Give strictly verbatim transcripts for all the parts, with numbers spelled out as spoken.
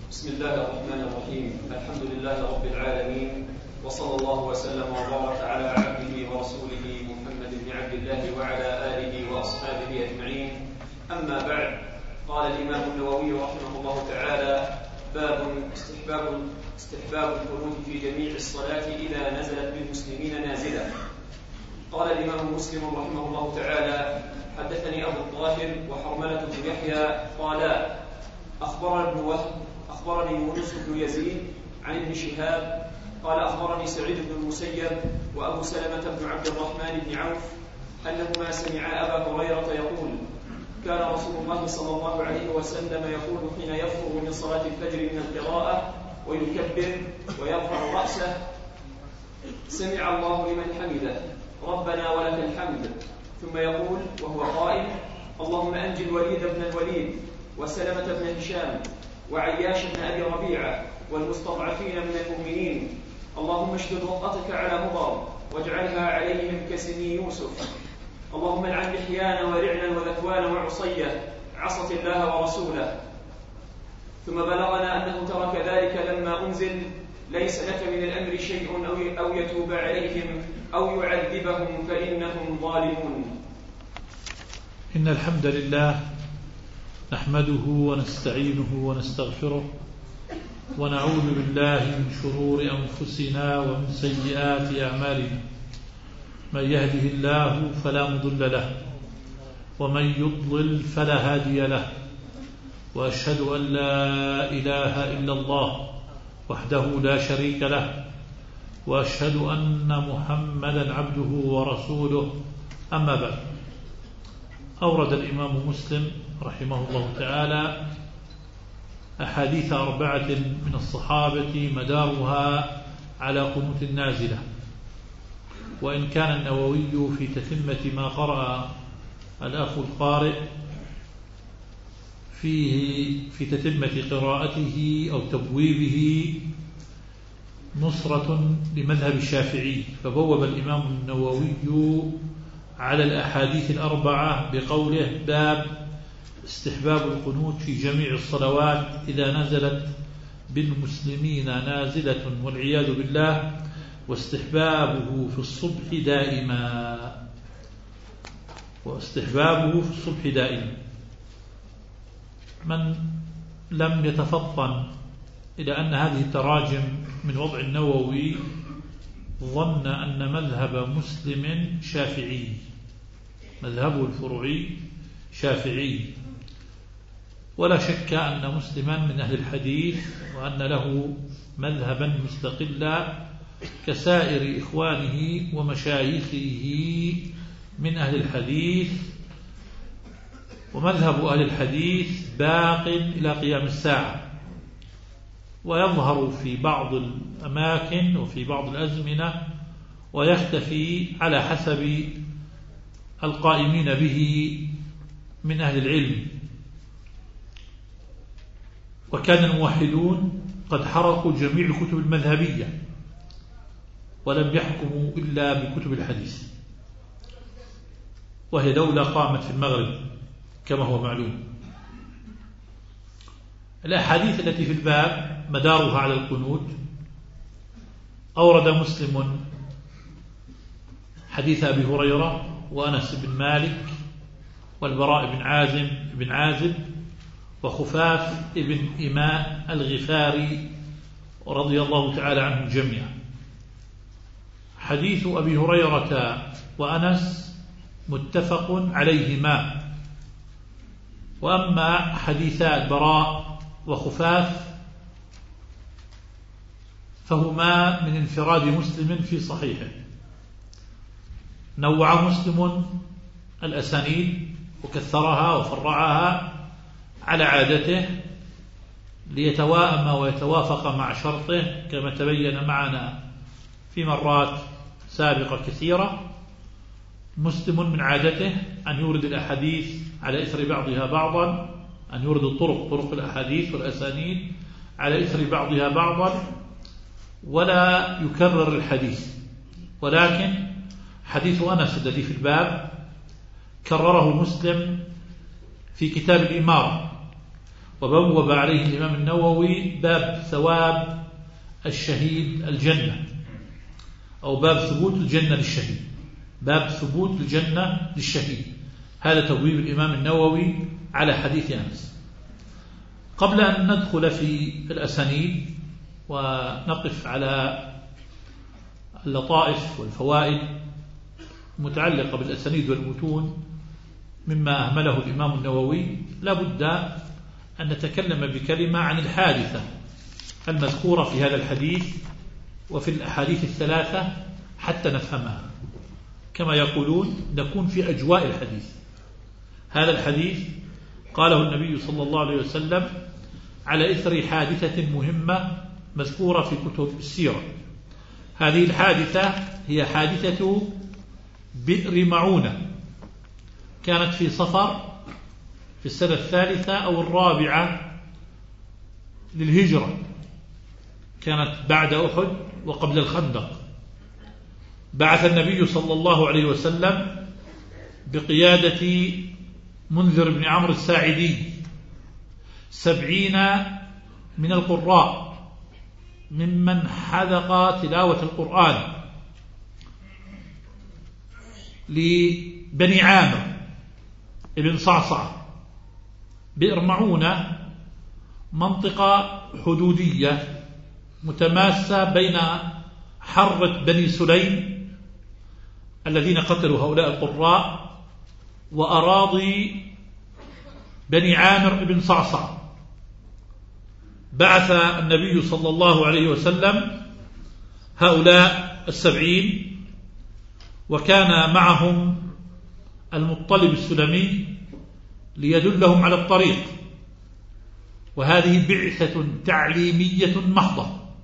بسم الله الرحمن الرحيم. الحمد لله رب العالمين، وصلى الله وسلم وبارك على عبده ورسوله محمد بن عبد الله وعلى آله وأصحابه أجمعين. أما بعد، قال الإمام النووي رحمه الله تعالى: باب استحباب استحباب القنوت في جميع الصلاة إذا نزلت بالمسلمين نازلة. قال الإمام مسلم رحمه الله تعالى: حدثني أبو الطاهر وحرملة بن يحيى قالا: أخبرنا ابن وهب أخبرني يونس بن يزيد عن ابن شهاب قال: أخبرني سعيد بن المسيب وأبو سلمة بن عبد الرحمن بن عوف أنهما سمعا أبا هريرة يقول: كان رسول الله صلى الله عليه وسلم يقول حين يفرغ من صلاة الفجر من القراءة ويكبر ويرفع رأسه: سمع الله لمن حمده، ربنا ولك الحمد. ثم يقول وهو قائم: اللهم أنجِ الوليد بن الوليد وسلمة بن هشام وعياش بن أبي ربيعة والمستضعفين من المؤمنين، اللهم اشدد وطأتك على مضر واجعلها عليهم كسني يوسف، اللهم العن لحيان ورعلا وذكوان وعصية عصت الله ورسوله. ثم بلغنا أنه ترك ذلك لما أنزل: ليس لك من الأمر شيء أو يتوب عليهم أو يعذبهم فإنهم ظالمون. إن الحمد لله نحمده ونستعينه ونستغفره ونعوذ بالله من شرور أنفسنا ومن سيئات أعمالنا، من يهده الله فلا مضل له ومن يضلل فلا هادي له، وأشهد أن لا إله إلا الله وحده لا شريك له، وأشهد أن محمدا عبده ورسوله. أما بعد، أورد الإمام مسلم رحمه الله تعالى أحاديث أربعة من الصحابة مدارها على قنوت النازلة، وإن كان النووي في تتمة ما قرأ الأخ القارئ فيه في تتمة قراءته أو تبويبه نصرة لمذهب الشافعي، فبوب الإمام النووي على الأحاديث الأربعة بقوله: باب استحباب القنوت في جميع الصلوات إذا نزلت بالمسلمين نازلة والعياذ بالله، واستحبابه في الصبح دائما واستحبابه في الصبح دائما. من لم يتفطن إلى أن هذه التراجم من وضع النووي ظن أن مذهب مسلم شافعي، مذهبه الفروعي شافعي، ولا شك أن مسلما من أهل الحديث وأن له مذهبا مستقلا كسائر إخوانه ومشايخه من أهل الحديث، ومذهب أهل الحديث باق إلى قيام الساعة، ويظهر في بعض الأماكن وفي بعض الأزمنة ويختفي على حسب القائمين به من أهل العلم. وكان الموحدون قد حرقوا جميع الكتب المذهبية ولم يحكموا إلا بكتب الحديث، وهي دولة قامت في المغرب كما هو معلوم. الأحاديث التي في الباب مدارها على القنوت. أورد مسلم حديث أبي هريرة وأنس بن مالك والبراء بن عازم بن عازب وخفاف بن إماء الغفاري رضي الله تعالى عنهم جميعا. حديث أبي هريرة وأنس متفق عليهما، وأما حديثا البراء وخفاف فهما من انفراد مسلم في صحيحه. نوع مسلم الأسانيد وكثرها وفرعها على عادته ليتواءم ويتوافق مع شرطه، كما تبين معنا في مرات سابقة كثيرة. مسلم من عادته أن يورد الأحاديث على إثر بعضها بعضا، أن يورد الطرق طرق الأحاديث والأسانيد على إثر بعضها بعضا، ولا يكرر الحديث. ولكن حديث أنس الذي في الباب كرره مسلم في كتاب الإمارة، وبوب عليه الإمام النووي باب ثواب الشهيد الجنة، أو باب ثبوت الجنة للشهيد، باب ثبوت الجنة للشهيد. هذا توبيب الإمام النووي على حديث أنس. قبل أن ندخل في الأسانيد ونقف على اللطائف والفوائد متعلقة بالأسانيد والمتون مما أهمله الإمام النووي، لا بد أن نتكلم بكلمة عن الحادثة المذكورة في هذا الحديث وفي الأحاديث الثلاثة حتى نفهمها. كما يقولون نكون في أجواء الحديث. هذا الحديث قاله النبي صلى الله عليه وسلم على إثر حادثة مهمة مذكورة في كتب السيرة. هذه الحادثة هي حادثة بئر معونة، كانت في صفر في السنة الثالثة أو الرابعة للهجرة، كانت بعد أحد وقبل الخندق. بعث النبي صلى الله عليه وسلم بقيادة منذر بن عمرو الساعدي سبعين من القراء ممن حذق تلاوة القرآن لبني عامر ابن صعصع. بئر معونة منطقة حدودية متماسة بين حرة بني سليم الذين قتلوا هؤلاء القراء وأراضي بني عامر ابن صعصع. بعث النبي صلى الله عليه وسلم هؤلاء السبعين، وكان معهم المطلب السلمي ليدلهم على الطريق، وهذه بعثة تعليمية محضة،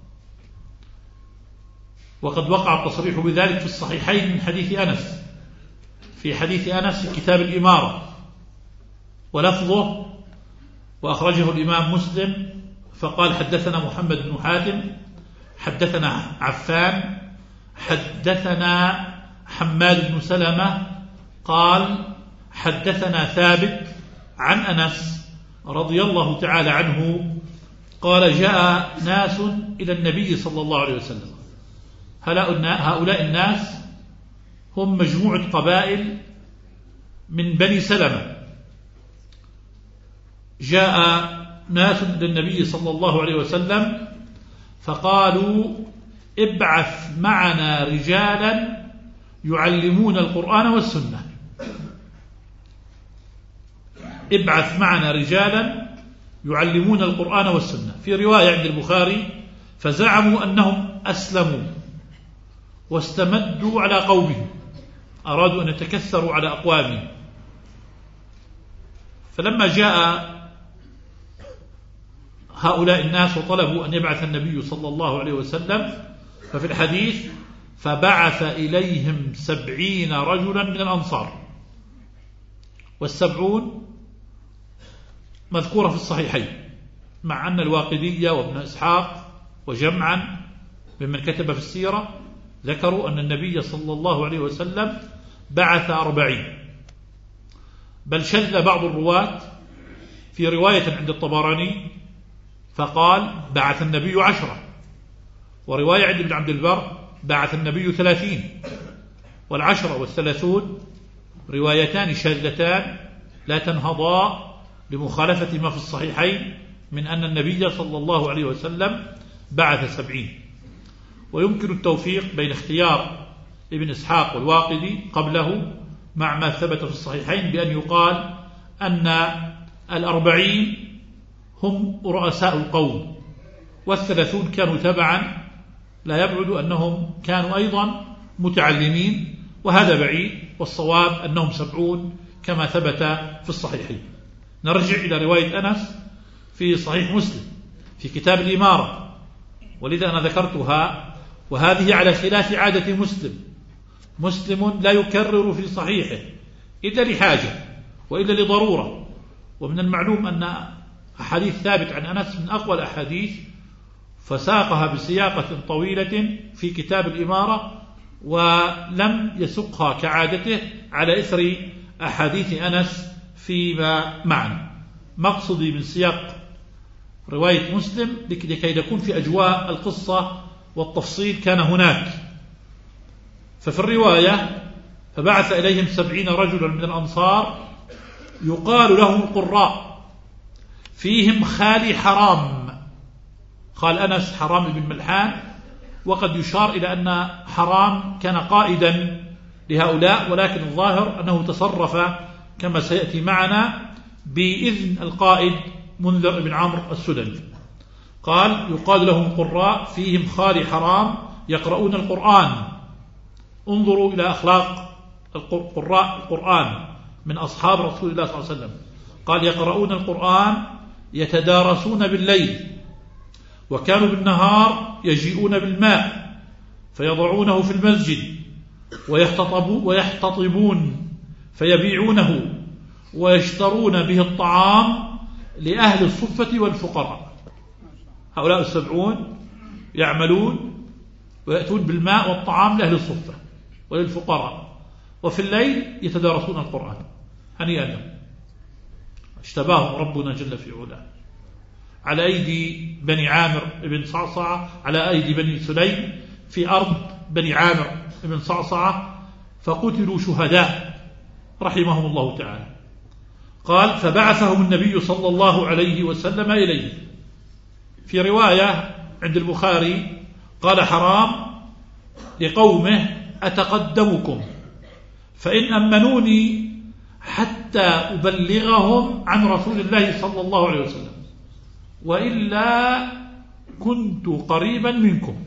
وقد وقع التصريح بذلك في الصحيحين من حديث أنس، في حديث أنس في كتاب الإمارة ولفظه وأخرجه الإمام مسلم، فقال حدثنا محمد بن حاتم حدثنا عفان حدثنا حماد بن سلمة قال حدثنا ثابت عن أنس رضي الله تعالى عنه قال جاء ناس إلى النبي صلى الله عليه وسلم. هؤلاء الناس هم مجموعة قبائل من بني سلمة. جاء ناس إلى النبي صلى الله عليه وسلم فقالوا ابعث معنا رجالا يعلمون القرآن والسنة، ابعث معنا رجالا يعلمون القرآن والسنة. في رواية عند البخاري فزعموا أنهم أسلموا واستمدوا على قومهم، أرادوا أن يتكثروا على أقوامهم. فلما جاء هؤلاء الناس وطلبوا أن يبعث النبي صلى الله عليه وسلم، ففي الحديث فبعث إليهم سبعين رجلا من الأنصار، والسبعون مذكورة في الصحيحين، مع أن الواقدية وابن إسحاق وجمعا ممن كتب في السيرة ذكروا أن النبي صلى الله عليه وسلم بعث أربعين، بل شذ بعض الرواة في رواية عند الطبراني فقال بعث النبي عشرة، ورواية عند ابن عبد البر بعث النبي ثلاثين. والعشرة والثلاثون روايتان شاذتان لا تنهضا لمخالفة ما في الصحيحين من أن النبي صلى الله عليه وسلم بعث سبعين. ويمكن التوفيق بين اختيار ابن إسحاق والواقدي قبله مع ما ثبت في الصحيحين بأن يقال أن الأربعين هم رؤساء القوم، والثلاثون كانوا تبعا، لا يبعد أنهم كانوا أيضا متعلمين، وهذا بعيد، والصواب أنهم سبعون كما ثبت في الصحيحين. نرجع إلى رواية أنس في صحيح مسلم في كتاب الإمارة، ولذا أنا ذكرتها، وهذه على خلاف عادة مسلم. مسلم لا يكرر في صحيحه إلا لحاجة وإلا لضرورة، ومن المعلوم أن أحاديث ثابت عن أنس من أقوى الأحاديث، فساقها بسياقة طويلة في كتاب الإمارة ولم يسقها كعادته على إثر أحاديث أنس فيما معنا. مقصدي من سياق رواية مسلم لكي يكون في أجواء القصة والتفصيل كان هناك. ففي الرواية فبعث إليهم سبعين رجلا من الأنصار يقال لهم القراء، فيهم خالي حرام. قال أنس حرام بن ملحان، وقد يشار إلى أن حرام كان قائدا لهؤلاء، ولكن الظاهر أنه تصرف كما سيأتي معنا بإذن القائد منذر بن عمرو السلمي. قال يقال لهم القراء، فيهم خالي حرام يقرؤون القرآن. انظروا إلى أخلاق القراء القرآن من أصحاب رسول الله صلى الله عليه وسلم. قال يقرؤون القرآن يتدارسون بالليل، وكانوا بالنهار يجيئون بالماء فيضعونه في المسجد ويحتطبون فيبيعونه ويشترون به الطعام لأهل الصفة والفقراء. هؤلاء السبعون يعملون ويأتون بالماء والطعام لأهل الصفة وللفقراء، وفي الليل يتدارسون القرآن. هنيئا لهم، اشتباهم ربنا جل في علاه. على أيدي بني عامر بن صعصعة، على أيدي بني سليم في أرض بني عامر بن صعصعة، فقتلوا شهداء رحمهم الله تعالى. قال فبعثهم النبي صلى الله عليه وسلم إليه. في رواية عند البخاري قال حرام لقومه أتقدمكم فإن أمنوني حتى أبلغهم عن رسول الله صلى الله عليه وسلم، وإلا كنت قريبا منكم.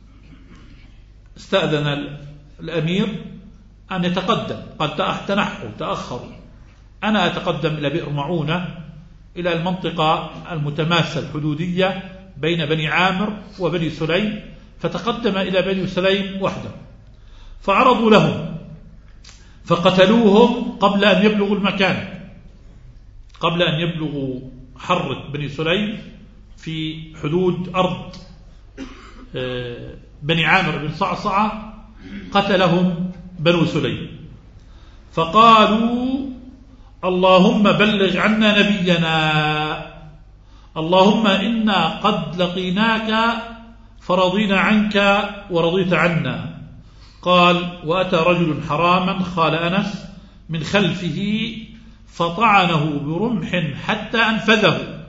استأذن الأمير أن يتقدم، قال تنحوا تأخروا، أنا أتقدم إلى بئر معونة، إلى المنطقة المتماسة الحدودية بين بني عامر وبني سليم. فتقدم إلى بني سليم وحده، فعرضوا لهم فقتلوهم قبل أن يبلغوا المكان، قبل أن يبلغوا حرة بني سليم في حدود أرض بني عامر بن صعصعة. قتلهم بنو سليم، فقالوا اللهم بلغ عنا نبينا، اللهم إنا قد لقيناك فرضينا عنك ورضيت عنا. قال وأتى رجل حراما، قال أنس، من خلفه فطعنه برمح حتى أنفذه.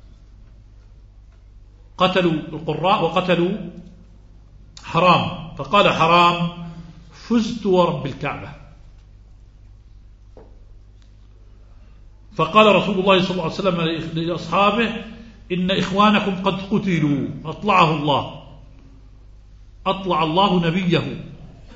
قتلوا القراء وقتلوا حرام. فقال حرام فزت ورب الكعبة. فقال رسول الله صلى الله عليه وسلم لأصحابه إن إخوانكم قد قتلوا، أطلعه الله، أطلع الله نبيه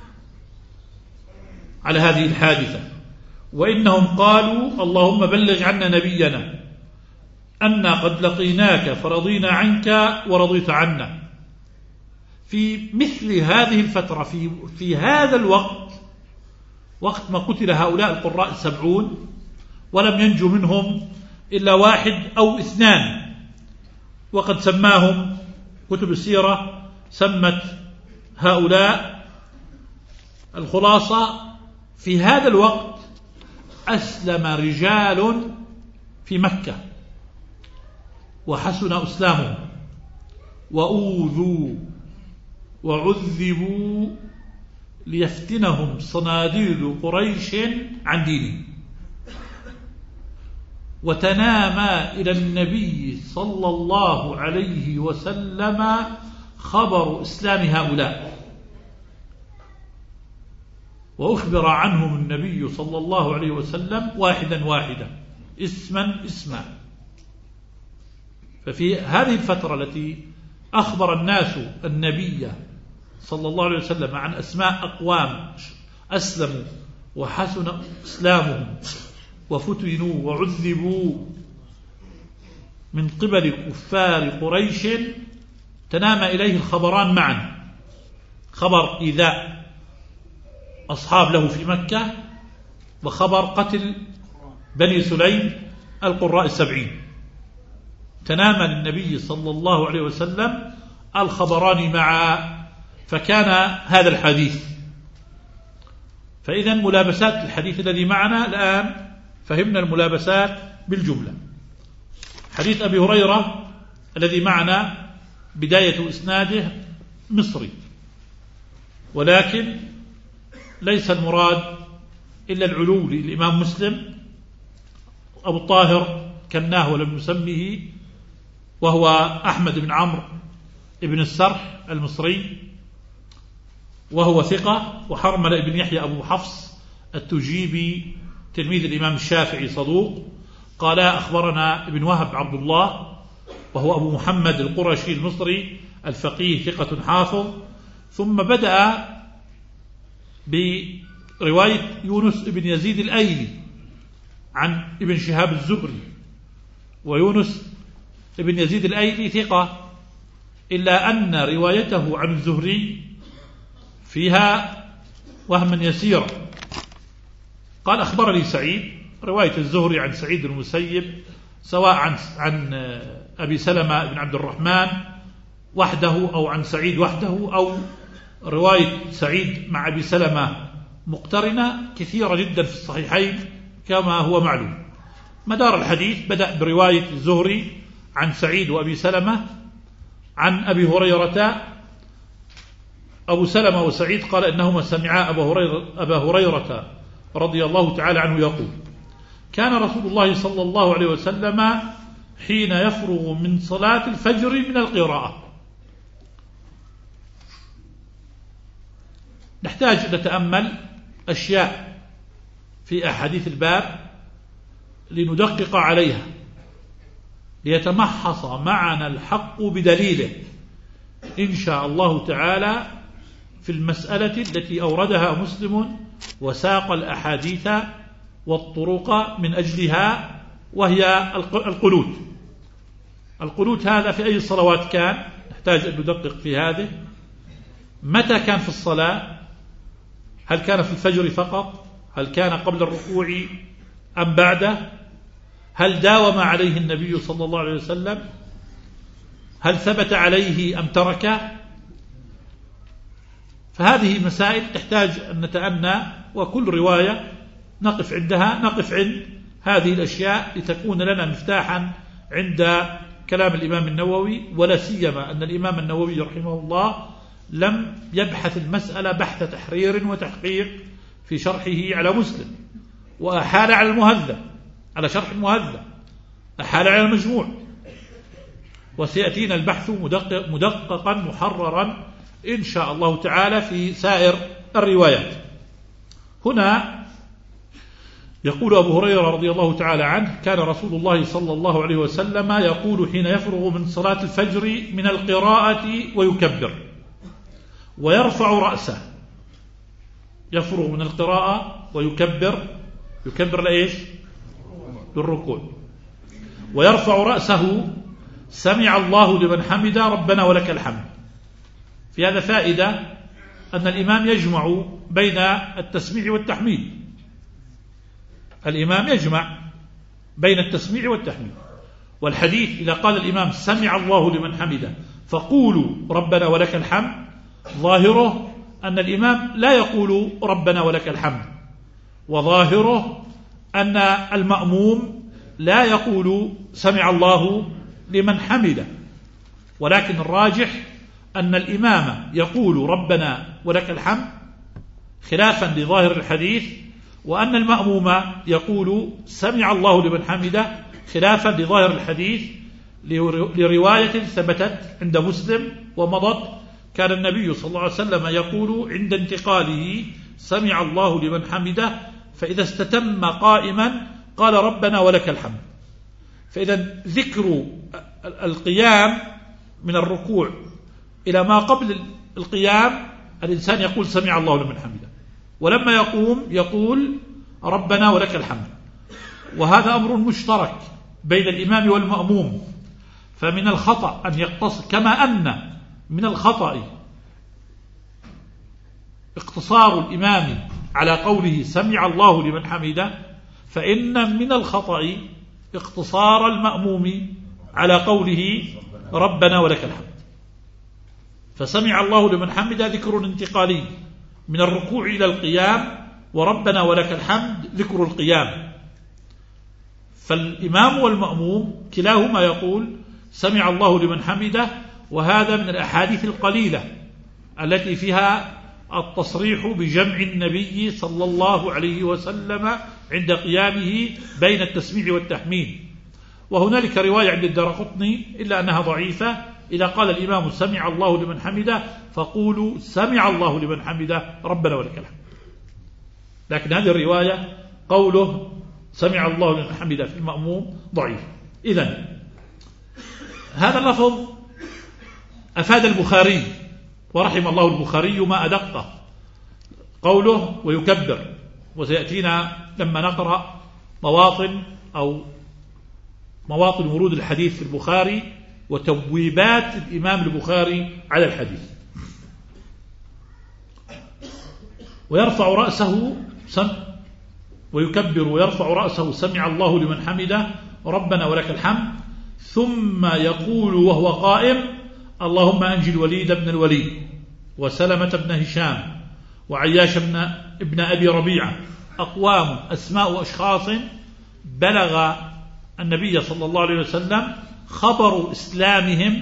على هذه الحادثة، وإنهم قالوا اللهم بلغ عنا نبينا أنا قد لقيناك فرضينا عنك ورضيت عنا. في مثل هذه الفترة، في, في هذا الوقت، وقت ما قتل هؤلاء القراء السبعون ولم ينجو منهم إلا واحد أو اثنان، وقد سماهم كتب السيرة، سمت هؤلاء الخلاصة. في هذا الوقت أسلم رجال في مكة وحسن أسلامهم، وأوذوا وعذبوا ليفتنهم صناديد قريش عن دينهم. وتنامى إلى النبي صلى الله عليه وسلم خبر إسلام هؤلاء، وأخبر عنهم النبي صلى الله عليه وسلم واحدا واحدا، اسما اسما. ففي هذه الفترة التي أخبر الناس النبي صلى الله عليه وسلم عن أسماء أقوام أسلموا وحسن إسلامهم وفتنوا وعذبوا من قبل كفار قريش، تنام إليه الخبران معا، خبر إيذاء أصحاب له في مكة، وخبر قتل بني سليم القراء السبعين. تنام للنبي صلى الله عليه وسلم الخبران معا، فكان هذا الحديث. فإذا ملابسات الحديث الذي معنا الآن فهمنا الملابسات بالجملة. حديث أبي هريرة الذي معنا بداية إسناده مصري، ولكن ليس المراد إلا العلو للإمام مسلم. أبو الطاهر كناه ولم يسمه، وهو أحمد بن عمرو بن السرح المصري، وهو ثقة. وحرمل بن يحيى أبو حفص التجيبي تلميذ الإمام الشافعي صدوق. قال أخبرنا ابن وهب عبد الله، وهو أبو محمد القرشي المصري الفقيه ثقة حافظ. ثم بدأ برواية يونس بن يزيد الأيلي عن ابن شهاب الزهري، ويونس بن يزيد الأيلي ثقة، إلا أن روايته عن الزهري فيها وهما يسيرا. قال أخبرني سعيد، رواية الزهري عن سعيد المسيب سواء عن عن أبي سلمة بن عبد الرحمن وحده أو عن سعيد وحده، أو رواية سعيد مع أبي سلمة مقترنة، كثيرة جدا في الصحيحين كما هو معلوم. مدار الحديث بدأ برواية الزهري عن سعيد وأبي سلمة عن أبي هريرة. أبو سلمة وسعيد قال إنهما سمعا أبا هريرة, أبا هريرة رضي الله تعالى عنه يقول: كان رسول الله صلى الله عليه وسلم حين يفرغ من صلاة الفجر من القراءة. نحتاج نتأمل أشياء في أحاديث الباب لندقق عليها، ليتمحص معنا الحق بدليله إن شاء الله تعالى في المسألة التي أوردها مسلم وساق الأحاديث والطرق من أجلها، وهي القنوت. القنوت هذا في أي الصلوات كان؟ نحتاج أن ندقق في هذه. متى كان في الصلاة؟ هل كان في الفجر فقط؟ هل كان قبل الركوع أم بعده؟ هل داوم عليه النبي صلى الله عليه وسلم؟ هل ثبت عليه أم تركه؟ فهذه مسائل تحتاج أن نتأنى، وكل رواية نقف عندها، نقف عند هذه الأشياء لتكون لنا مفتاحا عند كلام الإمام النووي. ولا سيما أن الإمام النووي رحمه الله لم يبحث المسألة بحث تحرير وتحقيق في شرحه على مسلم، وأحال على المهذب، على شرح المهذب، أحال على المجموع، وسيأتينا البحث مدقق مدققا محررا إن شاء الله تعالى في سائر الروايات. هنا يقول أبو هريرة رضي الله تعالى عنه: كان رسول الله صلى الله عليه وسلم يقول حين يفرغ من صلاة الفجر من القراءة ويكبر ويرفع رأسه. يفرغ من القراءة ويكبر، يكبر لإيش؟ للركوع. ويرفع رأسه: سمع الله لمن حمد ربنا ولك الحمد. في هذا فائدة أن الإمام يجمع بين التسميع والتحميد. الإمام يجمع بين التسميع والتحميد. والحديث إذا قال الإمام سمع الله لمن حمده فقولوا ربنا ولك الحمد، ظاهره أن الإمام لا يقول ربنا ولك الحمد، وظاهره أن المأموم لا يقول سمع الله لمن حمده. ولكن الراجح أن الإمام يقول ربنا ولك الحمد خلافا لظاهر الحديث، وأن المأموم يقول سمع الله لمن حمده خلافا لظاهر الحديث لرواية ثبتت عند مسلم ومضت. كان النبي صلى الله عليه وسلم يقول عند انتقاله سمع الله لمن حمده، فإذا استتم قائما قال ربنا ولك الحمد. فإذا ذكر القيام من الركوع إلى ما قبل القيام الإنسان يقول سمع الله لمن حمده، ولما يقوم يقول ربنا ولك الحمد. وهذا أمر مشترك بين الإمام والمأموم. فمن الخطأ أن يقتصر، كما أن من الخطأ اقتصار الإمام على قوله سمع الله لمن حمده، فإن من الخطأ اقتصار المأموم على قوله ربنا ولك الحمد. فسمع الله لمن حمده ذكر انتقالي من الركوع إلى القيام، وربنا ولك الحمد ذكر القيام. فالإمام والمأموم كلاهما يقول سمع الله لمن حمده، وهذا من الأحاديث القليلة التي فيها التصريح بجمع النبي صلى الله عليه وسلم عند قيامه بين التسميع والتحميد. وهنالك رواية عند الدارقطني إلا أنها ضعيفة، إذا قال الإمام سمع الله لمن حمده فقولوا سمع الله لمن حمده ربنا ولك الحمد. لكن هذه الرواية قوله سمع الله لمن حمده في المأموم ضعيف. إذن هذا اللفظ أفاد البخاري ورحم الله البخاري ما أدقه قوله ويكبر، وسيأتينا لما نقرأ مواطن أو مواطن ورود الحديث في البخاري وتبويبات الإمام البخاري على الحديث. ويرفع رأسه سم ويكبر ويرفع رأسه سمع الله لمن حمده ربنا ولك الحمد، ثم يقول وهو قائم اللهم أنجي الوليد بن الوليد وسلمة بن هشام وعياش بن ابن أبي ربيعة، أقوام أسماء أشخاص بلغ النبي صلى الله عليه وسلم خبر إسلامهم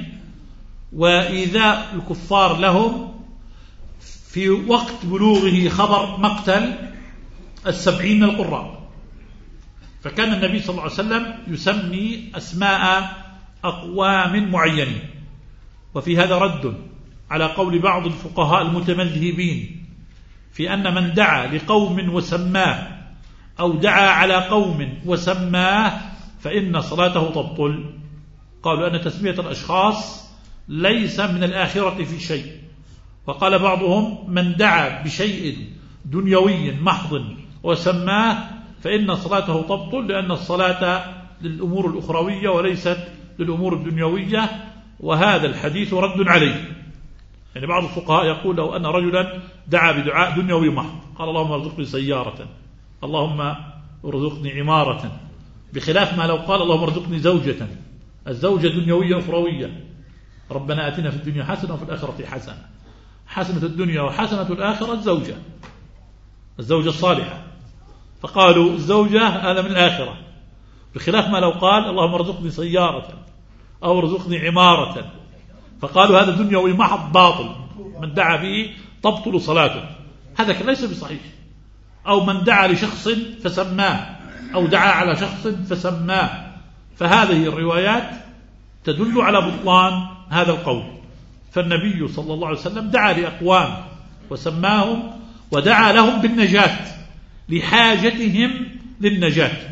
وإيذاء الكفار لهم في وقت بلوغه خبر مقتل السبعين من القراء. فكان النبي صلى الله عليه وسلم يسمي أسماء أقوام معينين. وفي هذا رد على قول بعض الفقهاء المتمذهبين في أن من دعا لقوم وسماه أو دعا على قوم وسماه فإن صلاته تبطل. قالوا أن تسمية الأشخاص ليس من الآخرة في شيء. وقال بعضهم من دعا بشيء دنيوي محض وسماه فإن صلاته تبطل، لأن الصلاة للأمور الأخروية وليست للأمور الدنيوية. وهذا الحديث رد عليه. يعني بعض الفقهاء يقول لو أن رجلا دعا بدعاء دنيوي محض قال اللهم ارزقني سيارة، اللهم ارزقني عمارة، بخلاف ما لو قال اللهم ارزقني زوجة، الزوجة دنيوية أخروية، ربنا آتنا في الدنيا حسنة وفي الآخرة حسنة. حسنة الدنيا وحسنة الآخرة الزوجة، الزوجة الصالحة، فقالوا الزوجة هذا من الآخرة، بخلاف ما لو قال اللهم ارزقني سيارة أو ارزقني عمارة، فقالوا هذا دنيوي محض باطل، من دعا به تبطل صلاته. هذا ليس بصحيح. أو من دعا لشخص فسماه أو دعا على شخص فسماه، فهذه الروايات تدل على بطلان هذا القول. فالنبي صلى الله عليه وسلم دعا لأقوام وسماهم ودعا لهم بالنجاة لحاجتهم للنجاة.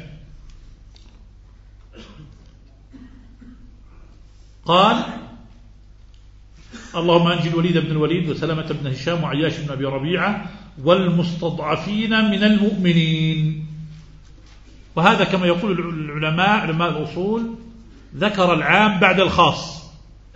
قال اللهم أنجي الوليد بن الوليد وسلمة بن هشام وعياش بن أبي ربيعة والمستضعفين من المؤمنين. وهذا كما يقول العلماء علماء الأصول ذكر العام بعد الخاص،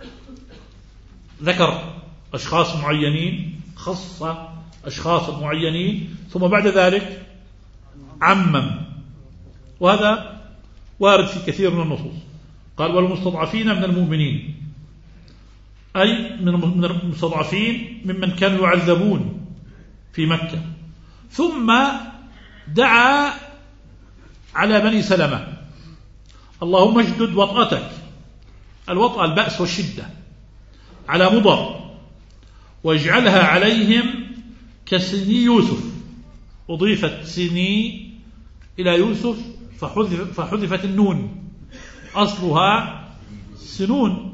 ذكر أشخاص معينين، خص أشخاص معينين، ثم بعد ذلك عمم. وهذا وارد في كثير من النصوص. قال والمستضعفين من المؤمنين، أي من المستضعفين ممن كانوا يعذبون في مكة. ثم دعا على بني سلمة اللهم اجدد وطأتك، الوطأ البأس والشدة، على مضر واجعلها عليهم كسني يوسف. أضيفت سني إلى يوسف فحذف فحذفت النون، أصلها سنون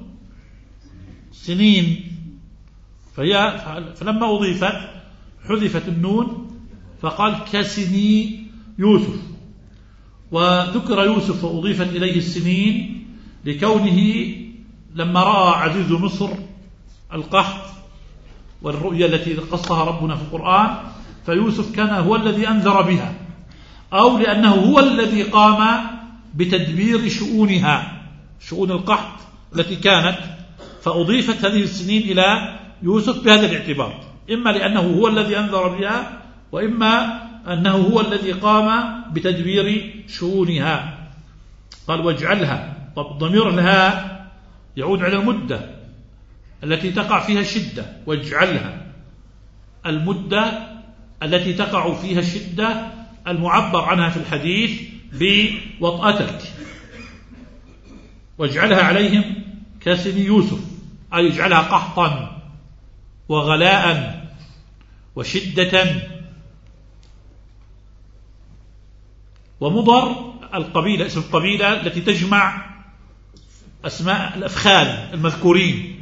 سنين، فهي فلما أضيفت حذفت النون فقال كسني يوسف. وذكر يوسف وأضيفت إليه السنين لكونه لما رأى عزيز مصر القحط والرؤيا التي قصها ربنا في القرآن، فيوسف كان هو الذي أنذر بها، أو لأنه هو الذي قام بتدبير شؤونها، شؤون القحط التي كانت، فأضيفت هذه السنين إلى يوسف بهذا الاعتبار، إما لأنه هو الذي أنذر بها، وإما أنه هو الذي قام بتدبير شؤونها. قال واجعلها، ضمير الهاء يعود على المدة التي تقع فيها الشدة، واجعلها المدة التي تقع فيها الشدة المعبر عنها في الحديث بوطأتك، واجعلها عليهم كسن يوسف، أي يجعلها قحطا وغلاء وشدة. ومضر القبيلة، اسم القبيلة التي تجمع أسماء الأفخاذ المذكورين،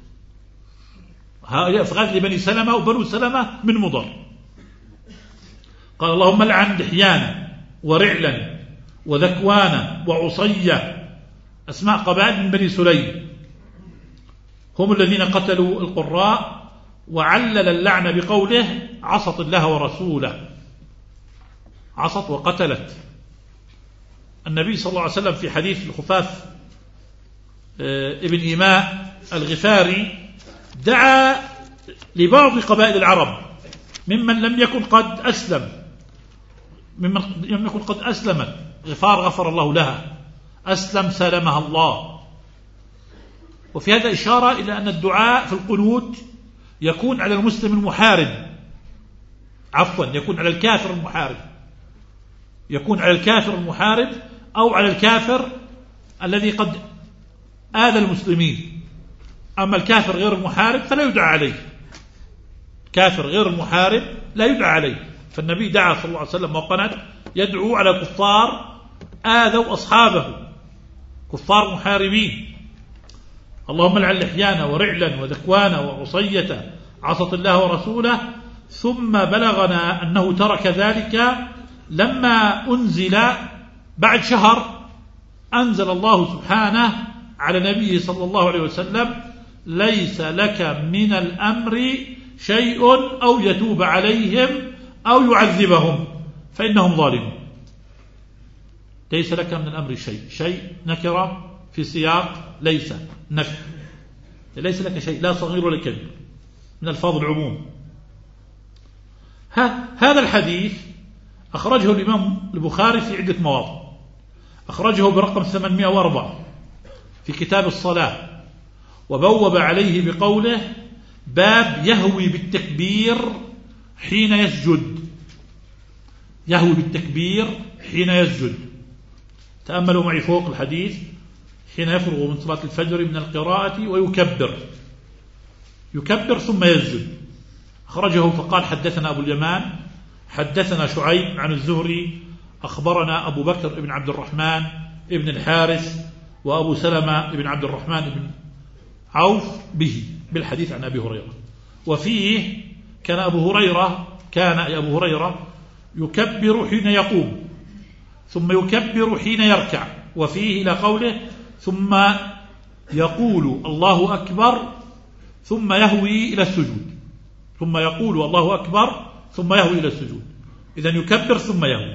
هؤلاء أفخاذ لبني سلمة وبنو سلمة من مضر. قال اللهم لعن دحيانا ورعلا وذكوانا وعصية، أسماء قبائل من بني سليم، هم الذين قتلوا القراء. وعلل اللعن بقوله عصت الله ورسوله، عصت وقتلت. النبي صلى الله عليه وسلم في حديث الخفاف ابن إيماء الغفاري دعا لبعض قبائل العرب ممن لم يكن قد أسلم، ممن لم يكن قد أسلمت، غفار غفر الله لها، أسلم سلمها الله. وفي هذا إشارة إلى أن الدعاء في القنوت يكون على المسلم المحارب، عفوا يكون على الكافر المحارب، يكون على الكافر المحارب أو على الكافر الذي قد آذى المسلمين. أما الكافر غير المحارب فلا يدعى عليه، كافر غير المحارب لا يدعى عليه. فالنبي دعا صلى الله عليه وسلم وقنت يدعو على كفار آذوا أصحابه، كفار محاربين. اللهم لعن لحيانا ورعلا وذكوانا وعصية عصت الله ورسوله. ثم بلغنا أنه ترك ذلك لما أنزل بعد شهر، أنزل الله سبحانه على نبيه صلى الله عليه وسلم ليس لك من الأمر شيء أو يتوب عليهم أو يعذبهم فإنهم ظالمون. ليس لك من الأمر شيء، شيء نكرة في سياق ليس نفي، ليس لك شيء، لا صغير ولا كبير، من الفاظ العموم. هذا الحديث أخرجه الإمام البخاري في عدة مواضع، أخرجه برقم ثمانمائة وأربعة في كتاب الصلاة، وبوب عليه بقوله باب يهوي بالتكبير حين يسجد، يهوي بالتكبير حين يسجد. تأملوا معي فوق الحديث: حين يفرغ من صلاة الفجر من القراءة ويكبر، يكبر ثم يسجد. أخرجه فقال حدثنا أبو اليمان حدثنا شعيب عن الزهري أخبرنا أبو بكر بن عبد الرحمن ابن الحارث وأبو سلمة بن عبد الرحمن بن عوف به بالحديث عن أبي هريرة. وفيه كان أبو هريرة كان أبو هريرة يكبر حين يقوم ثم يكبر حين يركع. وفيه إلى قوله ثم يقول الله أكبر ثم يهوي إلى السجود، ثم يقول الله أكبر ثم يهوي إلى السجود، إذن يكبر ثم يهوي.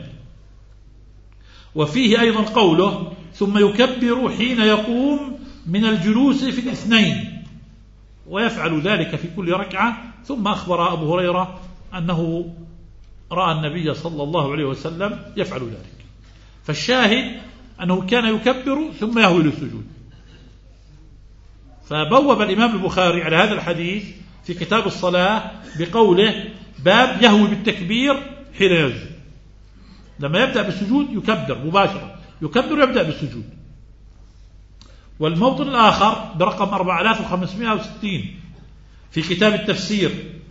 وفيه أيضا قوله ثم يكبر حين يقوم من الجلوس في الاثنين، ويفعل ذلك في كل ركعة. ثم أخبر أبو هريرة أنه رأى النبي صلى الله عليه وسلم يفعل ذلك. فالشاهد أنه كان يكبر ثم يهوي للسجود. فبوب الإمام البخاري على هذا الحديث في كتاب الصلاة بقوله باب يهوي بالتكبير حين يسجد، لما يبدأ بالسجود يكبر مباشرة، يكبر يبدأ بالسجود. والموطن الآخر برقم أربعة آلاف وخمسمائة وستين في كتاب التفسير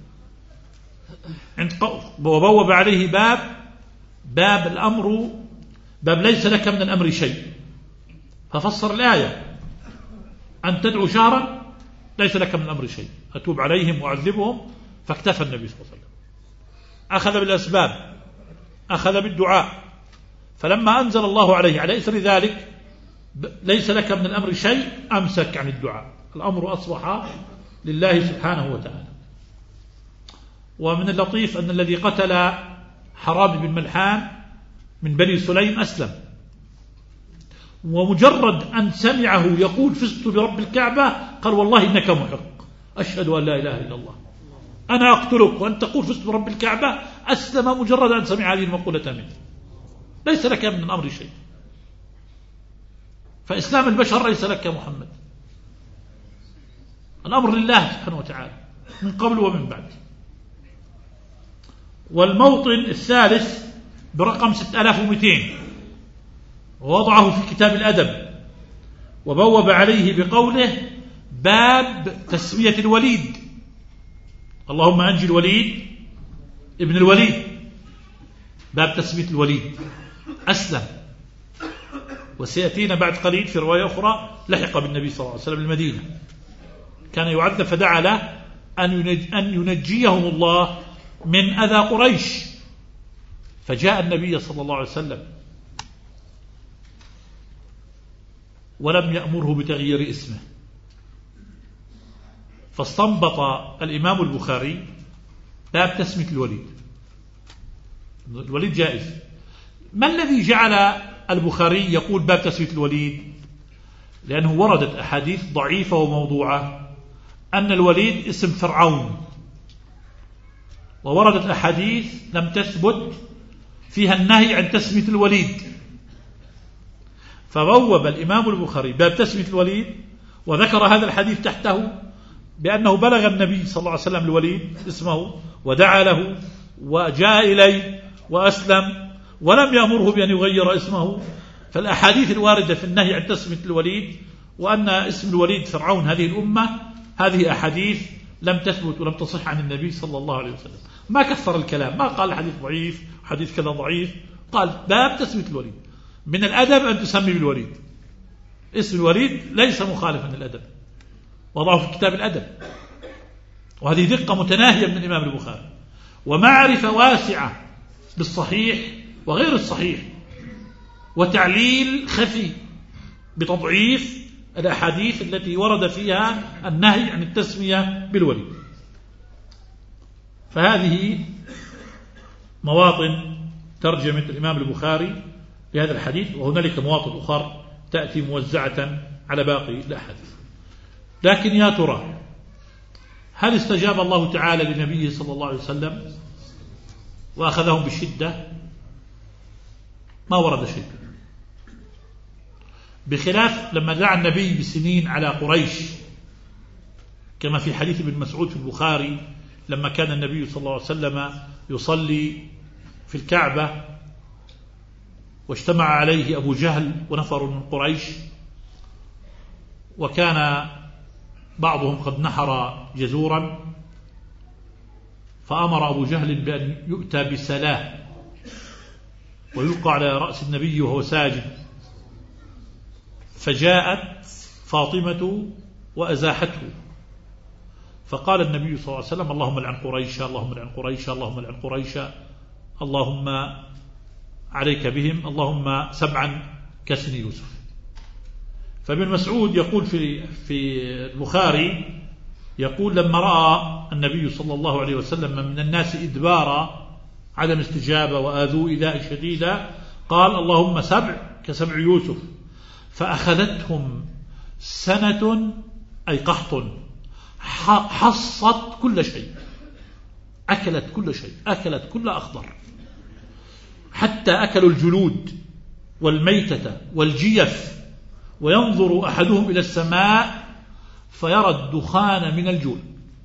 عند وبوب عليه باب باب الأمر باب ليس لك من الأمر شيء، ففسر الآية أن تدعو شهرا ليس لك من الأمر شيء، أتوب عليهم وأعذبهم، فاكتفى النبي صلى الله عليه وسلم، أخذ بالأسباب، أخذ بالدعاء. فلما أنزل الله عليه على إثر ذلك ليس لك من الأمر شيء أمسك عن الدعاء، الأمر أصبح لله سبحانه وتعالى. ومن اللطيف أن الذي قتل حرام بن ملحان من بني سليم أسلم، ومجرد أن سمعه يقول فزت برب الكعبة قال والله إنك محق، أشهد أن لا إله إلا الله، أنا أقتلك وأن تقول فزت برب الكعبة. أسلم مجرد أن سمع هذه المقولة منه، ليس لك من الأمر شيء. فإسلام البشر ليس لك يا محمد، الأمر لله سبحانه وتعالى من قبل ومن بعد. والموطن الثالث برقم ستة آلاف ومئتين ووضعه في كتاب الأدب وبوب عليه بقوله باب تسمية الوليد، اللهم أنجي الوليد ابن الوليد، باب تسمية الوليد أسلم، وسيأتينا بعد قليل في رواية أخرى لحق بالنبي صلى الله عليه وسلم المدينة، كان يعذب فدعا له أن ينجيهم الله من أذى قريش، فجاء النبي صلى الله عليه وسلم ولم يأمره بتغيير اسمه، فاستنبط الإمام البخاري باب تسمية الوليد، الوليد جائز. ما الذي جعل البخاري يقول باب تسمية الوليد؟ لأنه وردت أحاديث ضعيفة وموضوعة أن الوليد اسم فرعون، ووردت أحاديث لم تثبت فيها النهي عن تسمية الوليد، فبوب الإمام البخاري باب تسمية الوليد وذكر هذا الحديث تحته بأنه بلغ النبي صلى الله عليه وسلم الوليد اسمه ودعا له وجاء إليه وأسلم ولم يأمره بأن يغير اسمه. فالأحاديث الواردة في النهي عن تسمية الوليد وأن اسم الوليد فرعون هذه الأمة، هذه أحاديث لم تثبت ولم تصح عن النبي صلى الله عليه وسلم. ما كثر الكلام، ما قال الحديث ضعيف حديث كذا ضعيف، قال باب تسمية الوليد. من الأدب أن تسمي بالوليد، اسم الوليد ليس مخالفا للأدب، وضعه في كتاب الأدب، وهذه دقة متناهية من الإمام البخاري، ومعرفة واسعة بالصحيح وغير الصحيح، وتعليل خفي بتضعيف الأحاديث التي ورد فيها النهي عن التسمية بالوليد. فهذه مواطن ترجمة الإمام البخاري لهذا الحديث، وهنالك مواطن أخرى تأتي موزعة على باقي الأحاديث. لكن يا ترى هل استجاب الله تعالى لنبيه صلى الله عليه وسلم وأخذهم بالشدة؟ ما ورد شيء، بخلاف لما دعا النبي بسنين على قريش، كما في حديث ابن مسعود في البخاري لما كان النبي صلى الله عليه وسلم يصلي في الكعبة واجتمع عليه أبو جهل ونفر من قريش، وكان بعضهم قد نحر جزورا، فأمر أبو جهل بأن يؤتى بسلاه ويلقى على رأس النبي وهو ساجد، فجاءت فاطمة وأزاحته، فقال النبي صلى الله عليه وسلم اللهم لعن قريش اللهم لعن قريش اللهم لعن قريش اللهم عليك بهم اللهم سبعا كسن يوسف. فابن مسعود يقول في في البخاري يقول لما رأى النبي صلى الله عليه وسلم من الناس إدبارا عدم استجابة وآذوا إيذاء شديدا قال اللهم سبع كسبع يوسف، فأخذتهم سنة أي قحط حصت كل شيء، أكلت كل شيء، أكلت كل أخضر، حتى أكلوا الجلود والميتة والجيف، وينظر أحدهم إلى السماء فيرى الدخان من الجوع.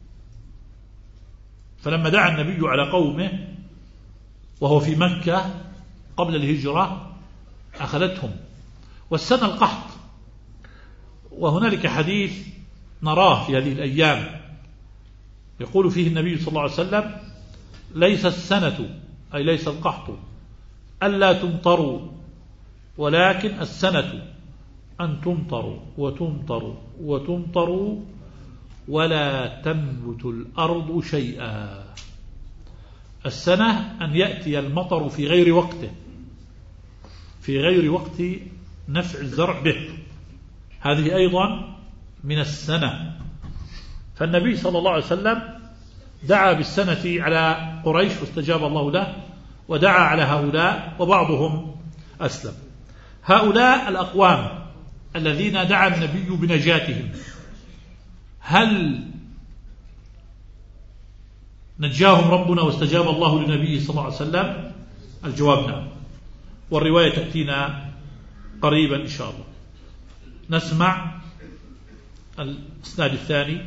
فلما دعا النبي على قومه وهو في مكة قبل الهجرة أخذتهم، والسنة القحط. وهنالك حديث نراه في هذه الأيام يقول فيه النبي صلى الله عليه وسلم ليس السنة أي ليس القحط ألا تمطروا، ولكن السنة أن تمطروا وتمطروا وتمطروا ولا تنبت الأرض شيئا. السنة أن يأتي المطر في غير وقته، في غير وقت نفع الزرع به، هذه أيضا من السنة. فالنبي صلى الله عليه وسلم دعا بالسنة على قريش واستجاب الله له، ودعا على هؤلاء وبعضهم أسلم. هؤلاء الأقوام الذين دعا النبي بنجاتهم هل نجاهم ربنا واستجاب الله لنبيه صلى الله عليه وسلم؟ الجواب نعم، والرواية تأتينا قريبا إن شاء الله. نسمع الإسناد الثاني.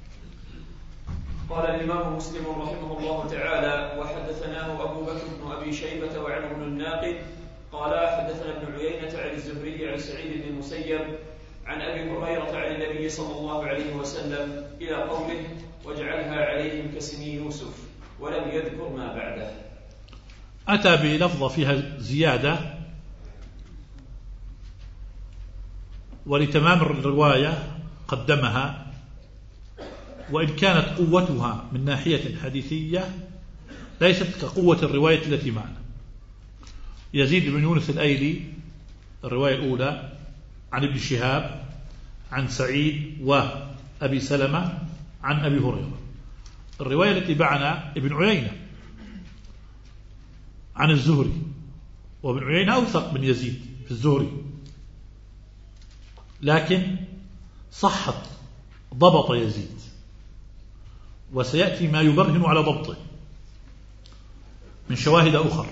قال الإمام مسلم رحمه الله تعالى وحدثناه أبو بكر بن أبي شيبة وعمر بن الناقد قال حدثنا ابن عيينة عن الزهري عن سعيد بن المسيب عن أبي هريرة عن النبي صلى الله عليه وسلم إلى قوله واجعلها عليهم كسني يوسف، ولم يذكر ما بعده. أتى بلفظة فيها زيادة، ولتمام الرواية قدمها، وإن كانت قوتها من ناحية حديثية ليست كقوة الرواية التي معنا. يزيد بن يونس الأيلي الرواية الأولى عن ابن شهاب عن سعيد وأبي سلمة عن أبي هريرة. الرواية التي معنا ابن عيينة عن الزهري، وابن عيينة أوثق من يزيد في الزهري، لكن صحت ضبط يزيد، وسيأتي ما يبرهن على ضبطه من شواهد أخرى.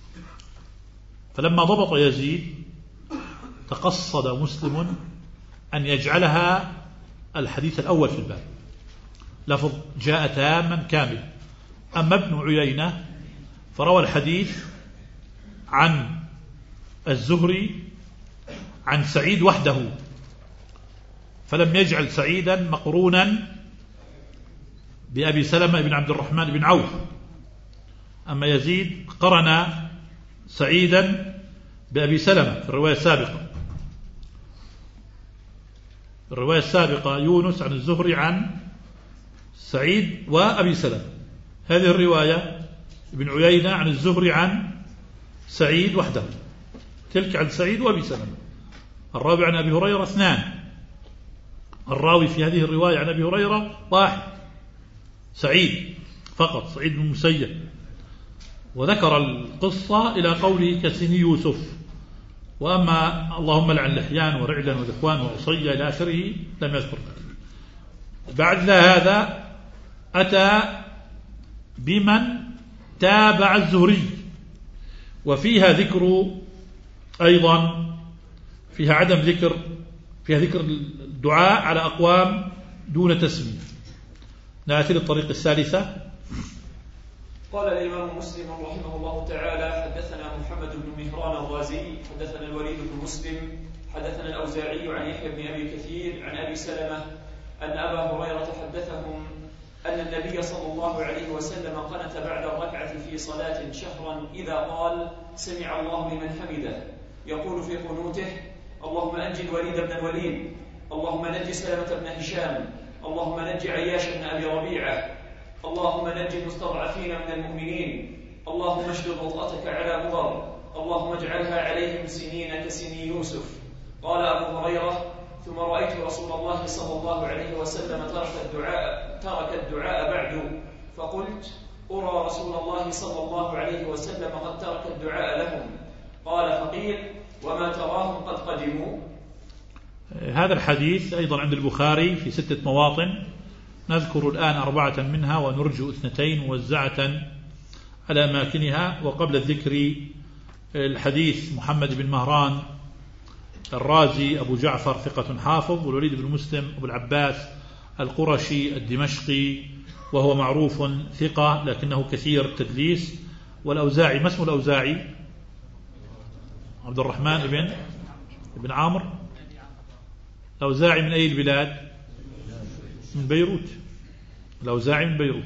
فلما ضبط يزيد تقصد مسلم أن يجعلها الحديث الأول في الباب، لفظ جاء تاما كامل. أما ابن عيينة فروى الحديث عن الزهري عن سعيد وحده، فلم يجعل سعيدا مقرونا بأبي سلمة بن عبد الرحمن بن عوف. أما يزيد قرن سعيدا بأبي سلمة في الرواية السابقة. الرواية السابقة يونس عن الزهري عن سعيد وأبي سلمة، هذه الرواية ابن عيينة عن الزهري عن سعيد وحده، تلك عن سعيد وأبي سلمة. الرابع عن أبي هريرة اثنان، الراوي في هذه الرواية عن أبي هريرة واحد، سعيد فقط، سعيد بن المسيب. وذكر القصة إلى قوله كسني يوسف، وأما اللهم لعن لحيان ورعلا وذكوان وعصي إلى آخره لم يذكر. بعد هذا أتى بمن تابع الزهري، وفيها ذكر أيضا، فيها عدم ذكر، فيها ذكر الدعاء على أقوام دون تسمية. نأتي للطريق الثالثة. قال الإمام مسلم رحمه الله تعالى حدثنا محمد بن مهران الرازي حدثنا الوليد بن مسلم حدثنا الأوزاعي عن يحيى بن أبي كثير عن أبي سلمة أن أبا هريرة حدثهم أن النبي صلى الله عليه وسلم قنت بعد الركعة في صلاة شهرا إذا قال سمع الله لمن حمده، يقول في قنوته اللهم أنجي الوليد بن الوليد، اللهم نجي سلمة بن هشام، اللهم نجي عياش بن أبي ربيعة، اللهم نجي المستضعفين من المؤمنين، اللهم اشدد وطأتك على مضر، اللهم اجعلها عليهم سنين كسني يوسف. قال أبو هريرة ثم رأيت رسول الله صلى الله عليه وسلم ترك الدعاء, ترك الدعاء بعد، فقلت أرى رسول الله صلى الله عليه وسلم قد ترك الدعاء لهم. قال فقيل وما تراهم قد قدموا. هذا الحديث أيضا عند البخاري في ستة مواطن، نذكر الآن أربعة منها ونرجو اثنتين موزعة على أماكنها. وقبل الذكر الحديث محمد بن مهران الرازي أبو جعفر ثقة حافظ، والوليد بن مسلم أبو العباس القرشي الدمشقي وهو معروف ثقة لكنه كثير التدليس. والأوزاعي، ما اسمه الأوزاعي؟ عبد الرحمن بن بن عامر. الأوزاعي من أي البلاد؟ من بيروت. الأوزاعي من بيروت،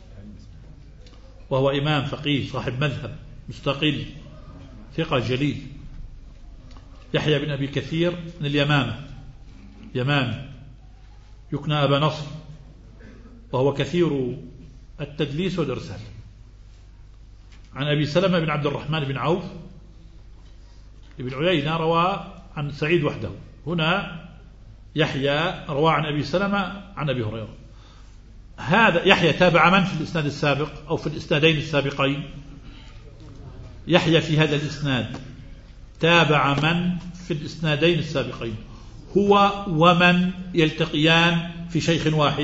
وهو إمام فقيه صاحب مذهب مستقل ثقة جليل. يحيى بن أبي كثير من اليمامة، يمامي، يكنى أبا نصر، وهو كثير التدليس والإرسال. عن أبي سلمة بن عبد الرحمن بن عوف. ابن عيينة روى عن سعيد وحده، هنا يحيى روى عن أبي سلمة عن أبي هريرة. هذا يحيى تابع من في الإسناد السابق أو في الإسنادين السابقين؟ يحيى في هذا الإسناد تابع من في الإسنادين السابقين؟ هو ومن يلتقيان في شيخ واحد؟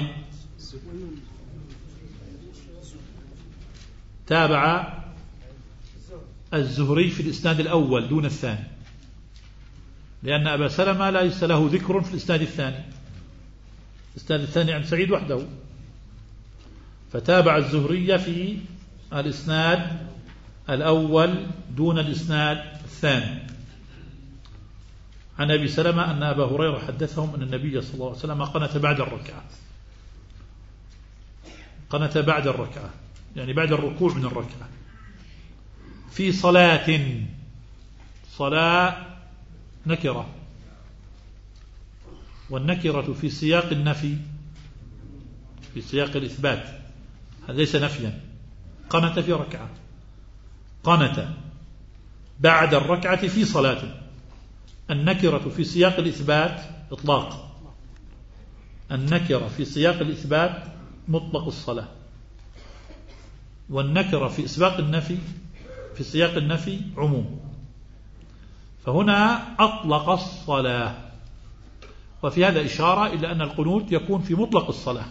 تابع الزهري في الإسناد الأول دون الثاني، لأن أبا سلمة ليس له ذكر في الإسناد الثاني. الإسناد الثاني عن سعيد وحده، فتابع الزهري في الإسناد الأول دون الإسناد الثاني. عن أبي سلمة أن أبا هريرة حدثهم أن النبي صلى الله عليه وسلم قنت بعد الركعة قنت بعد الركعة يعني بعد الركوع من الركعة في صلاة صلاة نكرة، والنكرة في سياق النفي في سياق الإثبات، هذا ليس نفيا. قنت في ركعة، قنت بعد الركعة في صلاة. النكرة في سياق الإثبات إطلاق، النكرة في سياق الإثبات مطلق الصلاة، والنكرة في سياق النفي في سياق النفي عموم. فهنا أطلق الصلاة، وفي هذا إشارة إلى أن القنوت يكون في مطلق الصلاة،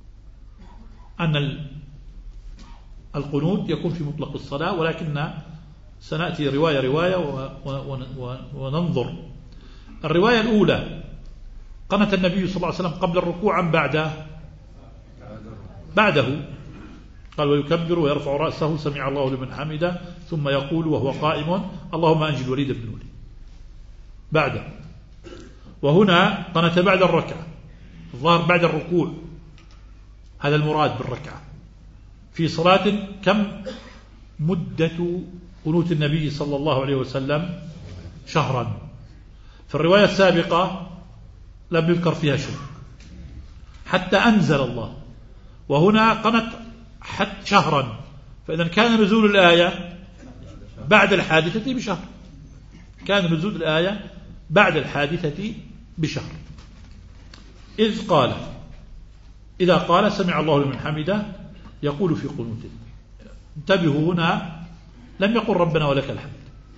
أن القنوت يكون في مطلق الصلاة، ولكن سنأتي رواية رواية وننظر. الرواية الأولى قنت النبي صلى الله عليه وسلم قبل الركوع أم بعده؟ بعده. قال ويكبر ويرفع رأسه سمع الله لمن حمده ثم يقول وهو قائم اللهم أنجي الوليد بن الوليد بعده. وهنا قنت بعد الركعة، الظاهر بعد الركوع، هذا المراد بالركعة. في صلاة كم مدة قنوت النبي صلى الله عليه وسلم؟ شهرا. في الرواية السابقة لم يذكر فيها شيء حتى أنزل الله، وهنا قنت حتى شهرا، فإذا كان نزول الآية بعد الحادثة بشهر، كان نزول الآية بعد الحادثة بشهر. إذ قال إذا قال سمع الله لمن حمده يقول في قنوته. انتبهوا، هنا لم يقل ربنا ولك الحمد،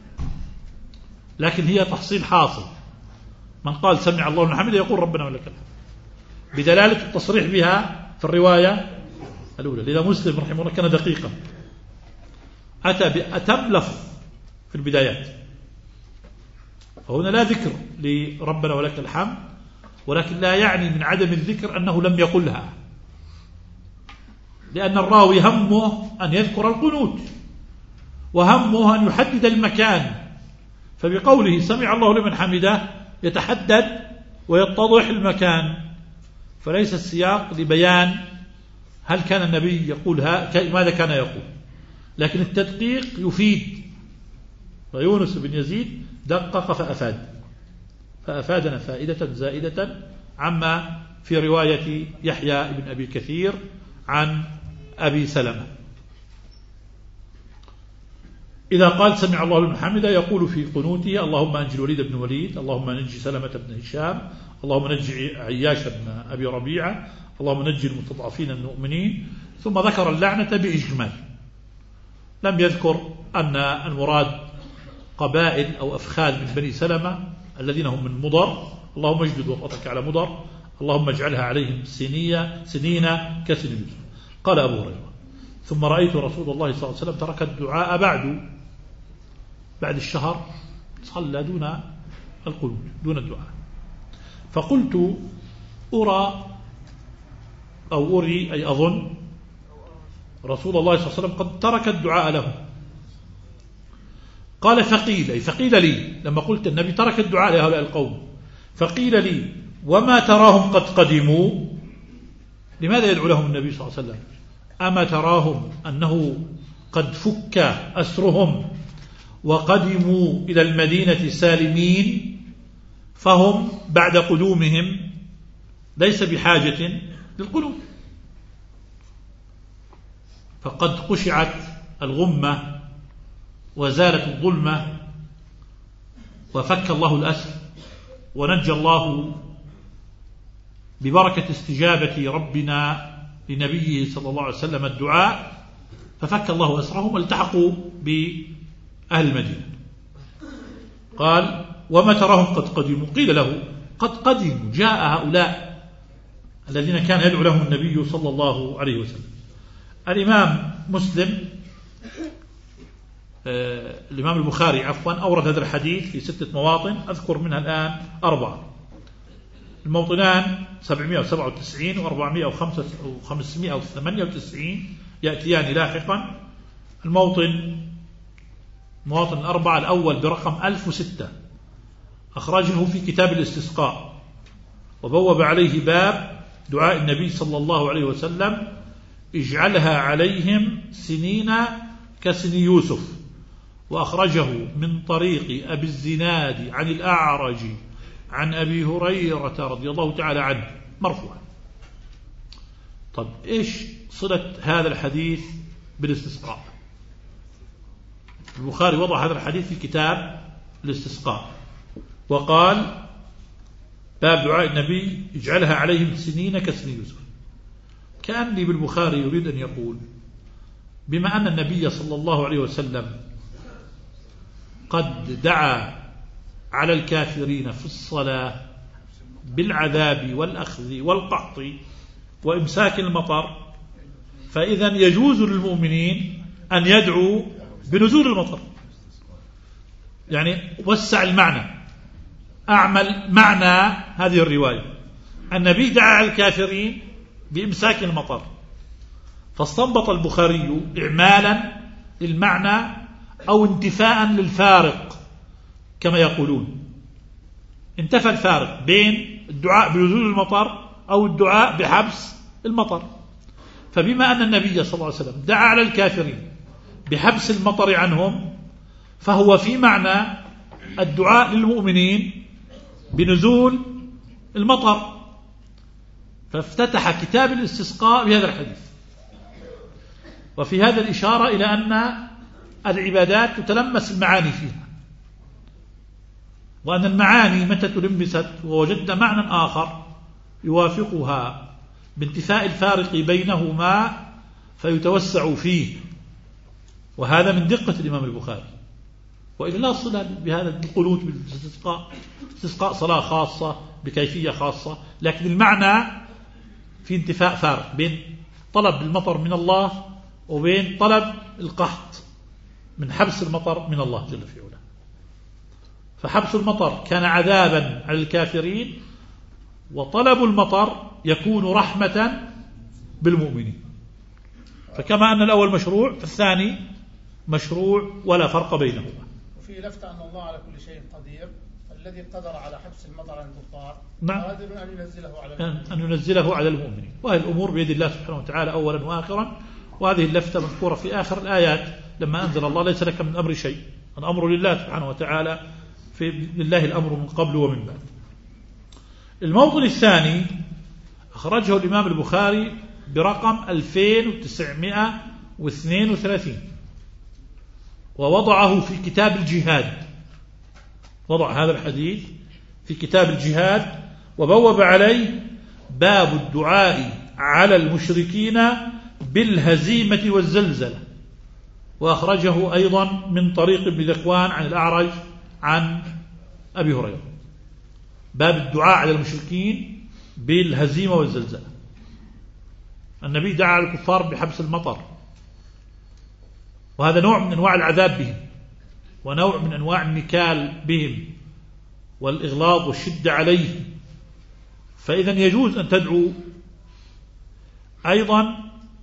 لكن هي تحصيل حاصل. من قال سمع الله لمن حمده يقول ربنا ولك الحمد، بدلالة التصريح بها في الرواية الأولى. لذا مسلم رحمه الله كان دقيقا، أتى بأتم لفظ في البدايات، فهنا لا ذكر لربنا ولك الحمد، ولكن لا يعني من عدم الذكر أنه لم يقلها، لأن الراوي همه أن يذكر القنوت وهمه أن يحدد المكان، فبقوله سمع الله لمن حمده يتحدد ويتضح المكان، فليس السياق لبيان هل كان النبي يقولها ماذا كان يقول، لكن التدقيق يفيد. ويونس بن يزيد دقق فأفاد فأفادنا فائدة زائدة عما في رواية يحيى بن أبي كثير عن أبي سلمة. إذا قال سمع الله لمن حمده يقول في قنوته اللهم أنجي الوليد بن وليد، اللهم نجي سلمة بن هشام، اللهم نجي عياش بن أبي ربيعة، اللهم نجي المستضعفين المؤمنين. ثم ذكر اللعنة بإجمال، لم يذكر أن المراد قبائل أو أفخاذ من بني سلمة الذين هم من مضر، اللهم اجدد وطأتك على مضر، اللهم اجعلها عليهم سنية سنين كسن يوسف. قال أبو هريرة ثم رأيت رسول الله صلى الله عليه وسلم ترك الدعاء بعد بعد الشهر، صلى دون القنوت دون الدعاء. فقلت أرى أو أري أي أظن رسول الله صلى الله عليه وسلم قد ترك الدعاء له. قال فقيل أي فقيل لي لما قلت النبي ترك الدعاء لهؤلاء القوم، فقيل لي وما تراهم قد قدموا؟ لماذا يدعو لهم النبي صلى الله عليه وسلم؟ أما تراهم أنه قد فك أسرهم وقدموا إلى المدينة سالمين، فهم بعد قدومهم ليس بحاجة للقنوت، فقد قشعت الغمة وزالت الظلمة وفك الله الأسر ونجى الله ببركة استجابة ربنا لنبيه صلى الله عليه وسلم الدعاء، ففك الله أسرهم والتحقوا بأهل المدينة. قال وما تراهم قد قدموا؟ قيل له قد قدموا، جاء هؤلاء الذين كان يدعو لهم النبي صلى الله عليه وسلم. الإمام مسلم آه الإمام البخاري عفوا أورد هذا الحديث في ستة مواطن، أذكر منها الآن أربعة. الموطنان سبعمائة وسبعة وتسعين وأربعمائة وخمسمائة وثمانية وتسعين يأتيان لاحقا. الموطن مواطن الأربعة الأول برقم ألف وستة أخرجه في كتاب الاستسقاء، وبوب عليه باب دعاء النبي صلى الله عليه وسلم اجعلها عليهم سنين كسن يوسف، وأخرجه من طريق أبي الزناد عن الأعرج عن أبي هريرة رضي الله تعالى عنه مرفوعا. طب إيش صلة هذا الحديث بالاستسقاء؟ البخاري وضع هذا الحديث في كتاب الاستسقاء وقال باب دعاء النبي اجعلها عليهم سنين كسن يوسف، كأني بالبخاري يريد أن يقول بما أن النبي صلى الله عليه وسلم قد دعا على الكافرين في الصلاة بالعذاب والأخذ والقحط وإمساك المطر، فإذا يجوز للمؤمنين أن يدعوا بنزول المطر. يعني وسع المعنى، أعمل معنى هذه الرواية. النبي دعا على الكافرين بإمساك المطر، فاستنبط البخاري إعمالا للمعنى أو انتفاء للفارق كما يقولون، انتفى الفارق بين الدعاء بنزول المطر أو الدعاء بحبس المطر. فبما أن النبي صلى الله عليه وسلم دعا على الكافرين بحبس المطر عنهم، فهو في معنى الدعاء للمؤمنين بنزول المطر، فافتتح كتاب الاستسقاء بهذا الحديث. وفي هذا الإشارة إلى أن العبادات تتلمس المعاني فيها، وأن المعاني متى تلمست ووجدنا معنى آخر يوافقها بانتفاء الفارق بينهما فيتوسع فيه، وهذا من دقة الإمام البخاري. وإلا لا صلة بهذا القنوت بالاستسقاء، استسقاء صلاة خاصة بكيفية خاصة، لكن المعنى في انتفاء فارق بين طلب المطر من الله وبين طلب القحط من حبس المطر من الله جل في علاه. فحبس المطر كان عذابا على الكافرين، وطلب المطر يكون رحمة بالمؤمنين. فكما أن الأول مشروع فالثاني مشروع ولا فرق بينهما. وفي لفت أن الله على كل شيء قدير، الذي قدر على حبس المطر عن الكفار قادر أن ينزله على المؤمنين. أن ينزله على المؤمنين، وهي الأمور بيد الله سبحانه وتعالى أولا وآخرا. وهذه اللفتة مذكورة في آخر الآيات لما أنزل الله ليس لك من أمر شيء، الأمر لله سبحانه وتعالى، في لله الأمر من قبل ومن بعد. الموطن الثاني أخرجه الإمام البخاري برقم ألفين وتسعمائة واثنين وثلاثين، ووضعه في كتاب الجهاد، وضع هذا الحديث في كتاب الجهاد وبوب عليه باب الدعاء على المشركين بالهزيمة والزلزلة، وأخرجه أيضا من طريق ابن ذكوان عن الأعرج عن أبي هريرة. باب الدعاء على المشركين بالهزيمة والزلزلة. النبي دعا على الكفار بحبس المطر، وهذا نوع من أنواع العذاب بهم، ونوع من أنواع النكال بهم والإغلاظ والشدة عليهم. فإذا يجوز أن تدعو أيضا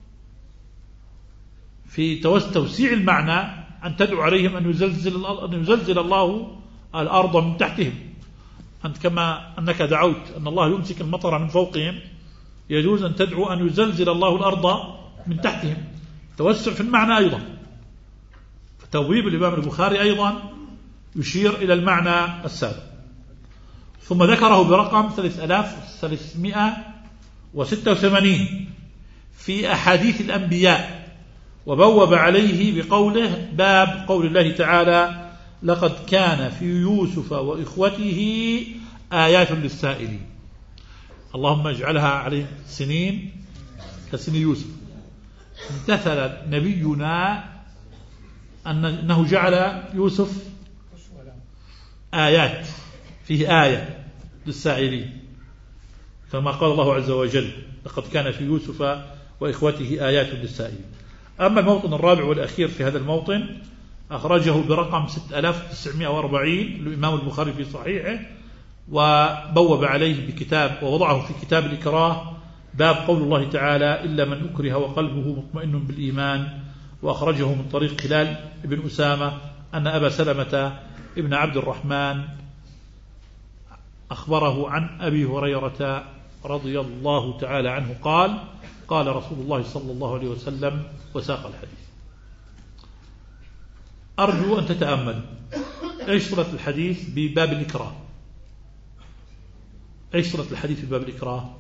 في توسيع المعنى، أن تدعو عليهم أن يزلزل, أن يزلزل الله الأرض من تحتهم. أنت كما أنك دعوت أن الله يمسك المطر من فوقهم، يجوز أن تدعو أن يزلزل الله الأرض من تحتهم، توسع في المعنى أيضا. فتوبيب الإمام البخاري أيضا يشير إلى المعنى السابق. ثم ذكره برقم ثلاثة آلاف وثلاثمائة وستة وثمانين في أحاديث الأنبياء، وبوب عليه بقوله باب قول الله تعالى لقد كان في يوسف وإخوته آيات للسائلين. اللهم اجعلها عليه سنين كسن يوسف. امتثل نبينا أنه جعل يوسف آيات، فيه آية للسائلين، كما قال الله عز وجل لقد كان في يوسف وإخوته آيات للسائلين. أما الموطن الرابع والأخير في هذا الموطن أخرجه برقم ستة آلاف وتسعمائة وأربعين للإمام البخاري في صحيحه، وبوب عليه بكتاب ووضعه في كتاب الإكراه باب قول الله تعالى إلا من أكره وقلبه مطمئن بالإيمان، وأخرجه من طريق خلال بن أسامة أن أبا سلمة ابن عبد الرحمن أخبره عن أبي هريرة رضي الله تعالى عنه قال قال رسول الله صلى الله عليه وسلم وساق الحديث. أرجو أن تتأمل إيش صلة الحديث بباب الإكراه؟ إيش صلة الحديث بباب الإكراه؟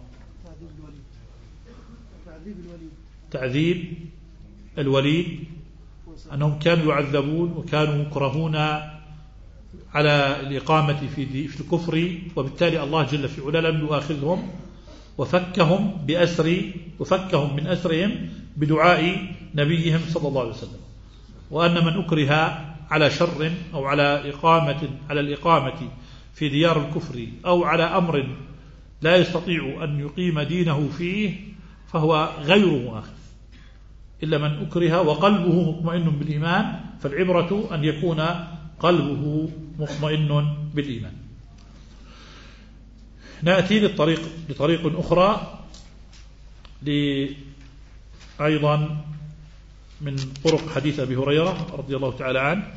تعذيب الوليد، أنهم كانوا يعذبون وكانوا مكرهون على الإقامة في في الكفر، وبالتالي الله جل في علا لم يؤاخذهم وفكهم بأسر وفكهم من أسرهم بدعاء نبيهم صلى الله عليه وسلم. وأن من أكره على شر أو على إقامة على الإقامة في ديار الكفر أو على أمر لا يستطيع أن يقيم دينه فيه فهو غير مؤاخذ، إلا من أكره وقلبه مطمئن بالإيمان، فالعبرة أن يكون قلبه مطمئن بالإيمان. نأتي للطريق لطريق أخرى أيضا من طرق حديث أبي هريرة رضي الله تعالى عنه.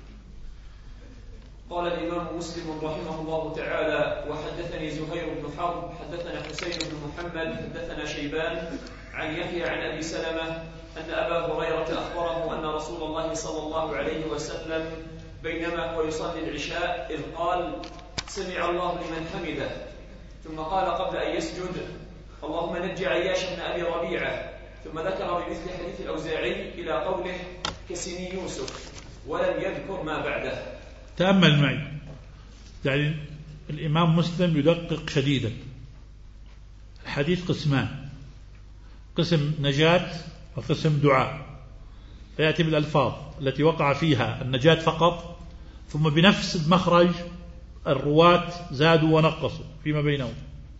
قال الإمام مسلم رحمه الله تعالى: وحدثني زهير بن حرب حدثنا حسين بن محمد حدثنا شيبان عن يحيى عن أبي سلمة أن أبا هريرة أخبره أن رسول الله صلى الله عليه وسلم بينما هو يصلي العشاء إذ قال: سمع الله لمن حمده، ثم قال قبل أن يسجد: اللهم نج عياش بن أبي ربيعة، ثم ذكر بمثل حديث الأوزاعي إلى قوله كسني يوسف، ولم يذكر ما بعده. تأمل معي، يعني الإمام مسلم يدقق شديدا. الحديث قسمان: قسم نجاة وقسم دعاء، فيأتي بالألفاظ التي وقع فيها النجاة فقط، ثم بنفس المخرج الرواة زادوا ونقصوا فيما بينهم.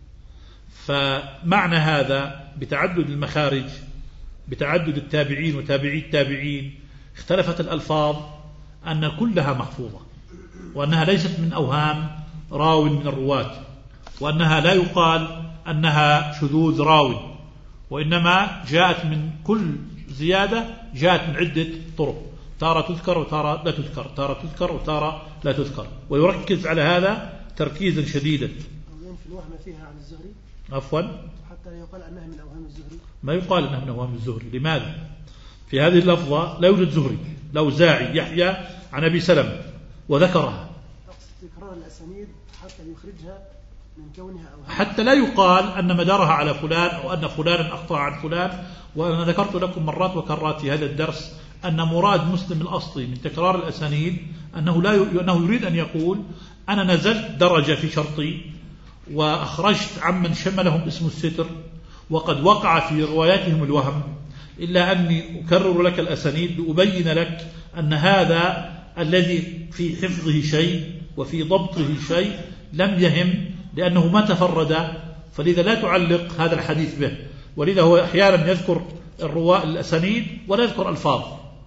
فمعنى هذا بتعدد المخارج، بتعدد التابعين وتابعي التابعين، اختلفت الألفاظ أن كلها محفوظة، وأنها ليست من أوهام راو من الرواة، وأنها لا يقال أنها شذوذ راو، وإنما جاءت من كل زيادة جاءت من عدة طرق، تارة تذكر وتارة لا تذكر، تارة تذكر وتارة لا تذكر، ويركز على هذا تركيزا شديدا. في الوهم فيها عن الزهري عفوا حتى يقال أنها من أوهام الزهري، ما يقال أنها من أوهام الزهري. لماذا؟ في هذه اللفظة لا يوجد زهري، الأوزاعي يحيى عن أبي سلمة وذكرها. تكرار الأسانيد حتى يخرجها من كونها أوهام، حتى لا يقال أن مدارها على فلان أو أن فلانا أخطأ عن فلان. وأنا ذكرت لكم مرات وكرات في هذا الدرس أن مراد مسلم الأصلي من تكرار الأسانيد أنه, لا ي... أنه يريد أن يقول: أنا نزلت درجة في شرطي وأخرجت عمن شملهم اسم الستر وقد وقع في رواياتهم الوهم، إلا أني أكرر لك الأسانيد لأبين لك أن هذا الذي في حفظه شيء وفي ضبطه شيء لم يهم، لأنه ما تفرد، فلذا لا تعلق هذا الحديث به. ولذا هو أحيانا يذكر الرواء الأسانيد ولا يذكر ألفاظ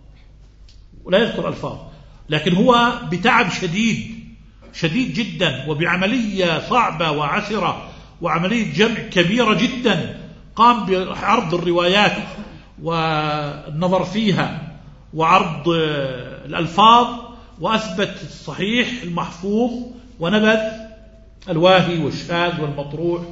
ولا يذكر ألفاظ لكن هو بتعب شديد شديد جدا وبعملية صعبة وعسرة وعملية جمع كبيرة جدا، قام بعرض الروايات والنظر فيها وعرض الألفاظ وأثبت الصحيح المحفوظ ونبذ الواهي والشاذ والمطروح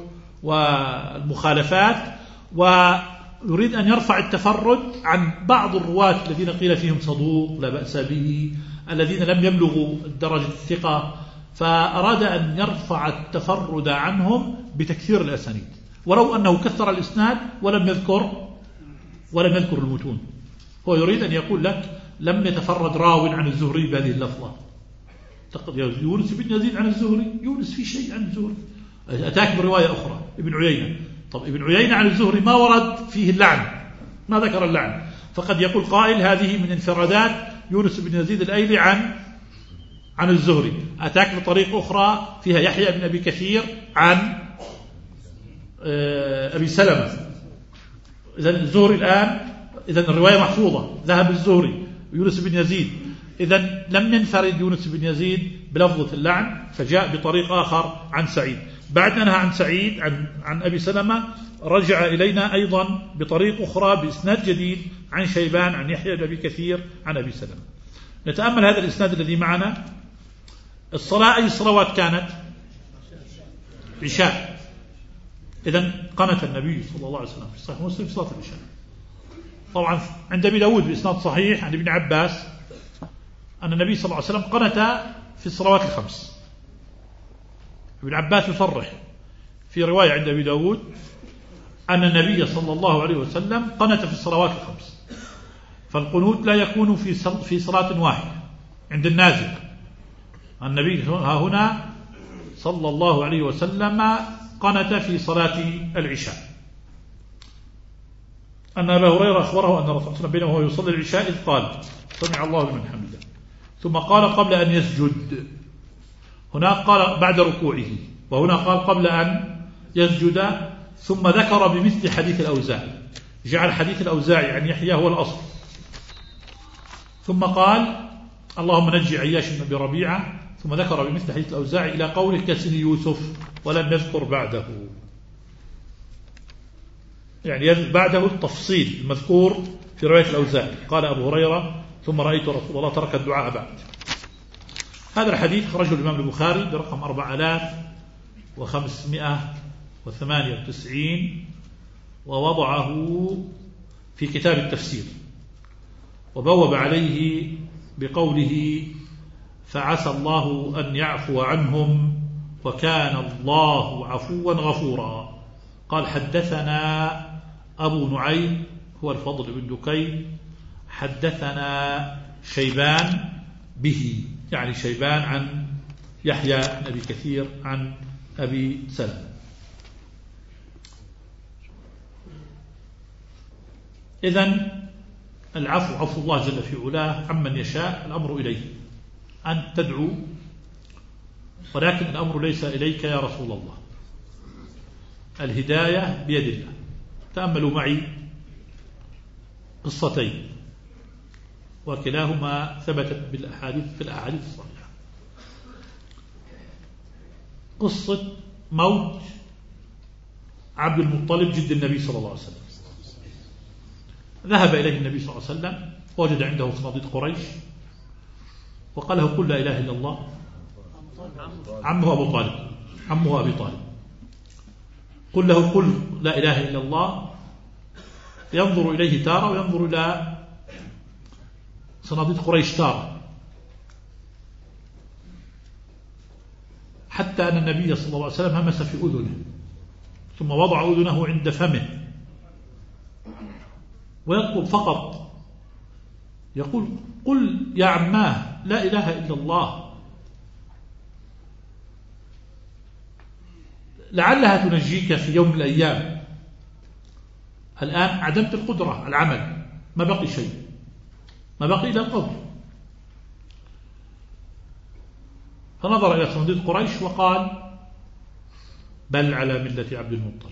والمخالفات، ويريد أن يرفع التفرد عن بعض الرواة الذين قيل فيهم صدوق لا بأس به، الذين لم يبلغوا درجة الثقة، فأراد أن يرفع التفرد عنهم بتكثير الأسانيد، ولو أنه كثر الإسناد ولم يذكر ولم يذكر المتون. هو يريد أن يقول لك: لم يتفرد راو عن الزهري بهذه اللفظة. يونس بن يزيد عن الزهري، يونس في شيء عن الزهري، أتاك برواية أخرى ابن عيينة. طب ابن عيينة عن الزهري ما ورد فيه اللعن، ما ذكر اللعن، فقد يقول قائل: هذه من انفرادات يونس بن يزيد الأيلي عن عن الزهري. أتاك بطريق أخرى فيها يحيى بن أبي كثير عن أبي سلمة. إذن الزهري الآن، إذن الرواية محفوظة، ذهب الزهري ويونس بن يزيد، إذن لم ينفرد يونس بن يزيد بلفظة اللعن، فجاء بطريق آخر عن سعيد. بعد أنها عن سعيد عن, عن أبي سلمة رجع إلينا أيضا بطريق أخرى بإسناد جديد عن شيبان عن يحيى بن أبي كثير عن أبي سلمة. نتأمل هذا الإسناد الذي معنا. الصلاة أي صلوات كانت؟ عشاء. إذن قنت النبي صلى الله عليه وسلم في صحيح مسلم في صلاة العشاء. طبعا عند أبي داود بإسناد صحيح عن ابن عباس أن النبي صلى الله عليه وسلم قنت في الصلوات الخمس. ابن عباس يصرح في رواية عند أبي داود أن النبي صلى الله عليه وسلم قنت في الصلوات الخمس. فالقنوت لا يكون في في صلاة واحدة عند النازل. النبي ها هنا صلى الله عليه وسلم قنت في صلاة العشاء. أن أبا هريرة أخبره أن الرسول صلى الله عليه وسلم بينه وهو يصلي العشاء إذ قال سمع الله لمن حمده، ثم قال قبل أن يسجد. هنا قال بعد ركوعه، وهنا قال قبل أن يسجد، ثم ذكر بمثل حديث الأوزاعي، جعل حديث الأوزاعي عن يحيى هو الأصل. ثم قال اللهم نجي عياش بن أبي ربيعة، ثم ذكر بمثل حديث الأوزاعي إلى قوله كسن يوسف، ولم يذكر بعده، يعني بعده التفصيل المذكور في رواية الأوزاعي. قال أبو هريرة ثم رأيت رسول الله ترك الدعاء بعد. هذا الحديث خرجه الإمام البخاري برقم أربعة آلاف وخمسمائة وثمانية وتسعين، ووضعه في كتاب التفسير، وبوب عليه بقوله فعسى الله أن يعفو عنهم وكان الله عفوا غفورا. قال حدثنا أبو نعيم هو الفضل بن دكين، حدثنا شيبان به، يعني شيبان عن يحيى بن أبي كثير عن أبي سلمة. إذن العفو عفو الله جل في علاه عمن يشاء، الأمر إليه أن تدعو، ولكن الأمر ليس إليك يا رسول الله، الهداية بيد الله. تأملوا معي قصتين وكلاهما ثبتت بالأحاديث في الأحاديث الصحيحة. قصة موت عبد المطلب جد النبي صلى الله عليه وسلم. ذهب إليه النبي صلى الله عليه وسلم ووجد عنده صناديد قريش، وقال له قل لا إله إلا الله. عمه أبو طالب عمه أبي طالب قل له قل لا إله إلا الله. ينظر إليه تارة وينظر إلى صناديد قريش تارة، حتى أن النبي صلى الله عليه وسلم همس في أذنه ثم وضع أذنه عند فمه ويطلب فقط، يقول قل يا عماه لا إله إلا الله لعلها تنجيك في يوم من الأيام. الآن عدمت القدرة على العمل، ما بقي شيء، ما بقي إلا القول. فنظر إلى صناديد قريش وقال بل على ملة عبد المطلب،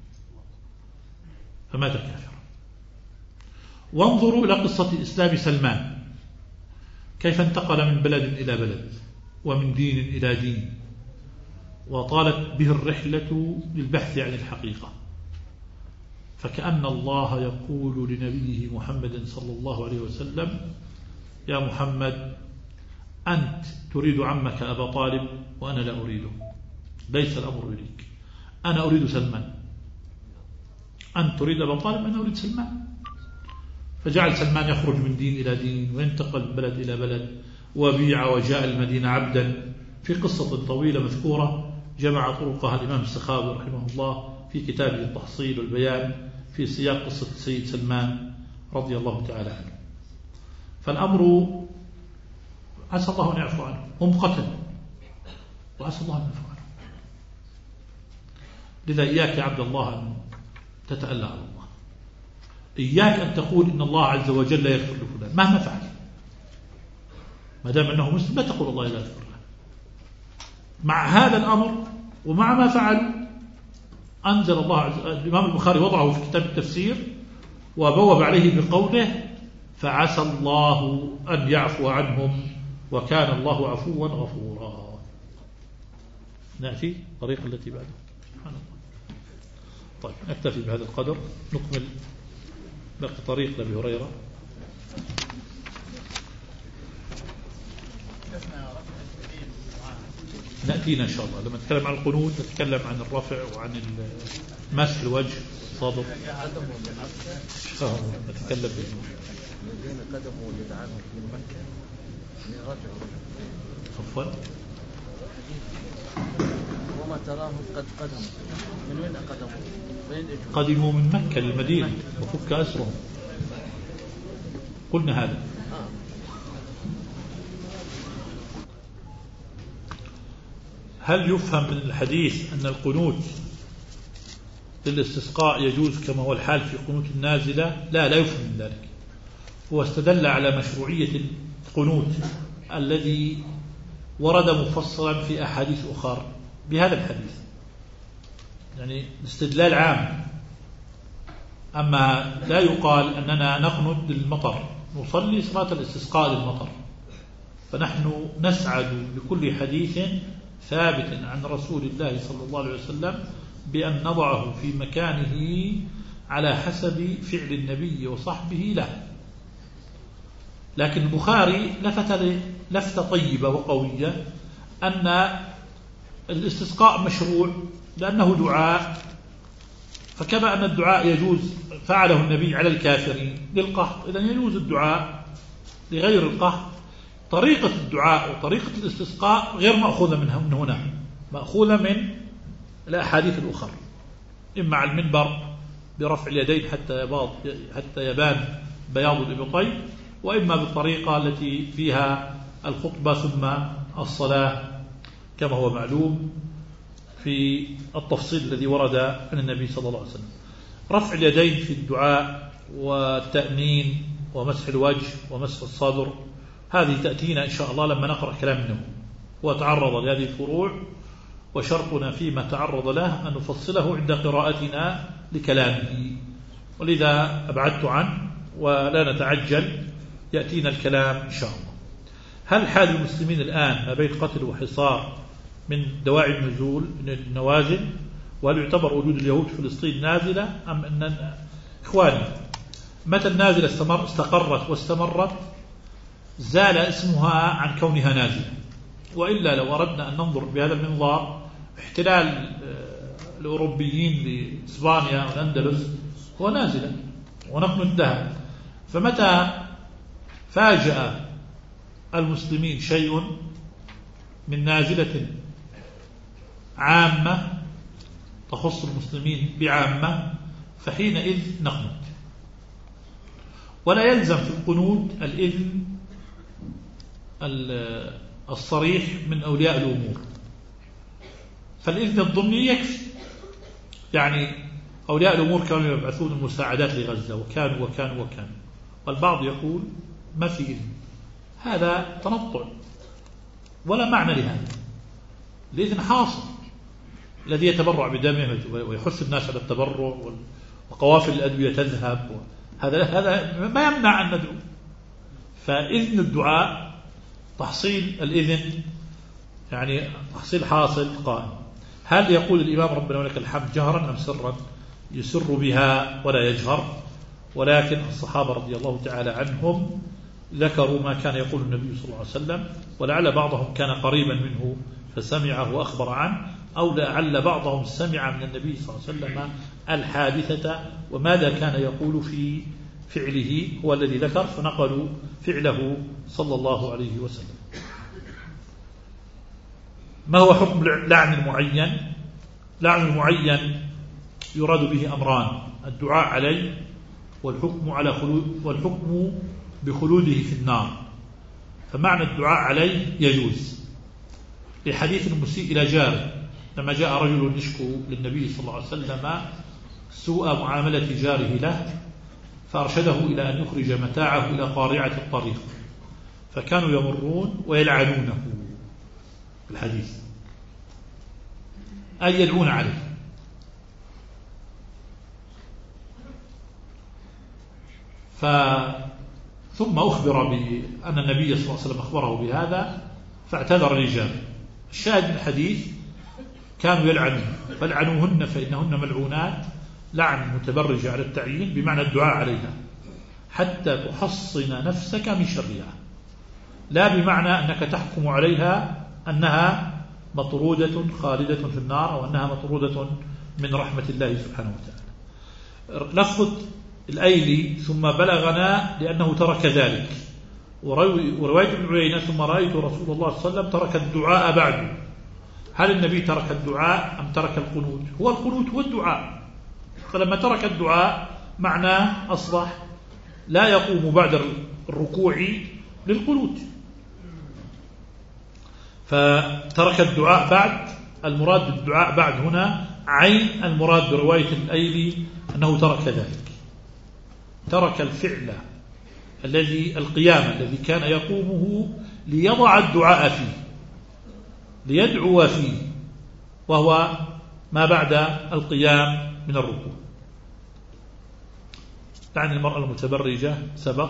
فمات كافرا. وانظروا إلى قصة إسلام سلمان، كيف انتقل من بلد إلى بلد ومن دين إلى دين، وطالت به الرحلة للبحث عن الحقيقة. فكأن الله يقول لنبيه محمد صلى الله عليه وسلم يا محمد أنت تريد عمك أبا طالب وأنا لا أريده، ليس الأمر إليك، أنا أريد سلمان. أنت تريد أبا طالب، أنا أريد سلمان. فجعل سلمان يخرج من دين إلى دين وينتقل من بلد إلى بلد، وبيع وجاء المدينة عبدا، في قصة طويلة مذكورة جمع طرقها الإمام السخاوي رحمه الله في كتابه التحصيل والبيان في سياق قصة السيد سلمان رضي الله تعالى عنه. فالأمر عسى الله أن يعفو عنه، هم قتل وعسى الله أن يعفو عنه. لذا إياك يا عبد الله أن تتألى على الله، إياك أن تقول إن الله عز وجل لا يغفر لفلان مهما فعل، ما دام أنه مسلم لا تقول الله لا يغفر له. مع هذا الأمر ومع ما فعل أنزل الله عز وجل، الإمام البخاري وضعه في كتاب التفسير وبوب عليه بقوله فعسى الله أن يعفو عنهم وكان الله عفوا غفورا. نأتي الطريقة التي بعدها. سبحان الله. طيب نكتفي بهذا القدر، نكمل باقي طريق لأبي هريرة. نأتينا إن شاء الله لما نتكلم عن القنوت نتكلم عن الرفع وعن مسح الوجه صادر إن شاء الله نتكلم به. الذين قدموا للعالم من مكة رجعوا عفوا وما تراهم قد قدموا من وين قدموا؟ وين اجوا؟ قدموا من مكة للمدينة وفك أسرهم قلنا هذا. آه. هل يفهم من الحديث أن القنوت للاستسقاء يجوز كما هو الحال في قنوت النازلة؟ لا لا يفهم من ذلك. هو استدل على مشروعية القنوت الذي ورد مفصلا في أحاديث أخرى بهذا الحديث، يعني استدلال عام. أما لا يقال أننا نقنت للمطر، نصلي صلاة الاستسقاء للمطر، فنحن نسعد بكل حديث ثابت عن رسول الله صلى الله عليه وسلم بأن نضعه في مكانه على حسب فعل النبي وصحبه له. لكن البخاري لفت لفتة طيبة وقوية أن الاستسقاء مشروع لأنه دعاء، فكما أن الدعاء يجوز فعله النبي على الكافرين للقحط، إذن يجوز الدعاء لغير القحط. طريقة الدعاء وطريقة الاستسقاء غير مأخوذة من هنا، مأخوذة من الأحاديث الأخرى، إما على المنبر برفع اليدين حتى يباض حتى يبان بياض الإبطين، وإما بالطريقة التي فيها الخطبة ثم الصلاة كما هو معلوم في التفصيل الذي ورد عن النبي صلى الله عليه وسلم. رفع اليدين في الدعاء والتأمين ومسح الوجه ومسح الصدر هذه تأتينا إن شاء الله لما نقرأ كلام منه وتعرض لهذه الفروع، وشرطنا فيما تعرض له أن نفصله عند قراءتنا لكلامه، ولذا أبعدت عنه ولا نتعجل، يأتينا الكلام إن شاء الله. هل حال المسلمين الآن ما بين قتل وحصار من دواعي النزول من النوازل؟ وهل يعتبر وجود اليهود في فلسطين نازلة أم أن إخواني متى النازلة استمر استقرت واستمرت زال اسمها عن كونها نازلة، وإلا لو أردنا أن ننظر بهذا المنظار احتلال الأوروبيين لإسبانيا والأندلس هو نازلة ونقم لها، فمتى فاجأ المسلمين شيء من نازلة عامة تخص المسلمين بعامة فحينئذ نقنط. ولا يلزم في القنوت الإذن الصريح من أولياء الأمور، فالإذن الضمني يكفي. يعني أولياء الأمور كانوا يبعثون المساعدات لغزة وكانوا وكانوا وكانوا، والبعض يقول ما في إذن، هذا تنطع ولا معنى لهذا. الإذن حاصل، الذي يتبرع بدمه ويحث الناس على التبرع وقوافل الأدوية تذهب، هذا هذا ما يمنع أن ندعو. فإذن الدعاء تحصيل الإذن يعني تحصيل حاصل قائم. هل يقول الإمام ربنا ولك الحمد جهرا أم سرا؟ يسر بها ولا يجهر، ولكن الصحابة رضي الله تعالى عنهم ذكروا ما كان يقول النبي صلى الله عليه وسلم، ولعل بعضهم كان قريبا منه فسمعه وأخبر عنه، أو لعل بعضهم سمع من النبي صلى الله عليه وسلم الحادثة وماذا كان يقول في فعله هو الذي ذكر، فنقلوا فعله صلى الله عليه وسلم. ما هو حكم لعن المعين؟ لعن المعين يراد به أمران: الدعاء عليه والحكم على خلود والحكم بخلوده في النار. فمعنى الدعاء عليه يجوز لحديث المسيء إلى جاره، لما جاء رجل يشكو للنبي صلى الله عليه وسلم سوء معاملة جاره له، فأرشده إلى أن يخرج متاعه إلى قارعة الطريق، فكانوا يمرون ويلعنونه الحديث، أي يدعون عليه. ف ثم أخبر بأن النبي صلى الله عليه وسلم أخبره بهذا فاعتذر لجاره. الشاهد من الحديث كانوا يلعنون، فلعنوهن فإنهن ملعونات، لعن متبرج على التعيين بمعنى الدعاء عليها حتى تحصن نفسك من شرها، لا بمعنى أنك تحكم عليها أنها مطرودة خالدة في النار أو أنها مطرودة من رحمة الله سبحانه وتعالى. لفظ الأيلي ثم بلغنا لأنه ترك ذلك، ورواية ابن عيينة ثم رأيت رسول الله صلى الله عليه وسلم ترك الدعاء بعد. هل النبي ترك الدعاء أم ترك القنوت؟ هو القنوت هو الدعاء، فلما ترك الدعاء معناه أصبح لا يقوم بعد الركوع للقنوت، فترك الدعاء بعد. المراد بالدعاء بعد هنا عين المراد برواية الأيلي أنه ترك ذلك، ترك الفعل الذي القيام الذي كان يقومه ليضع الدعاء فيه، ليدعو فيه، وهو ما بعد القيام من الركوع. عن المرأة المتبرجة سبق،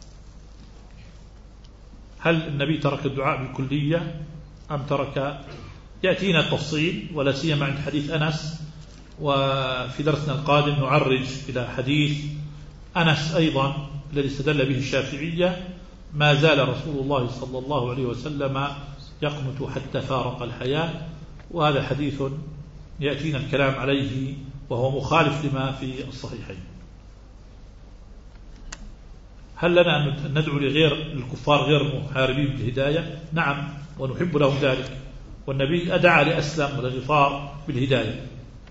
هل النبي ترك الدعاء بالكلية أم ترك؟ يأتينا التفصيل، ولا سيما عند حديث أنس، وفي درسنا القادم نعرج إلى حديث أنس أيضا الذي استدل به الشافعية: ما زال رسول الله صلى الله عليه وسلم يقنت حتى فارق الحياة. وهذا حديث يأتينا الكلام عليه وهو مخالف لما في الصحيحين. هل لنا أن ندعو لغير الكفار غير المحاربين بالهداية؟ نعم، ونحب لهم ذلك، والنبي أدعى لأسلم ولغفار بالهداية.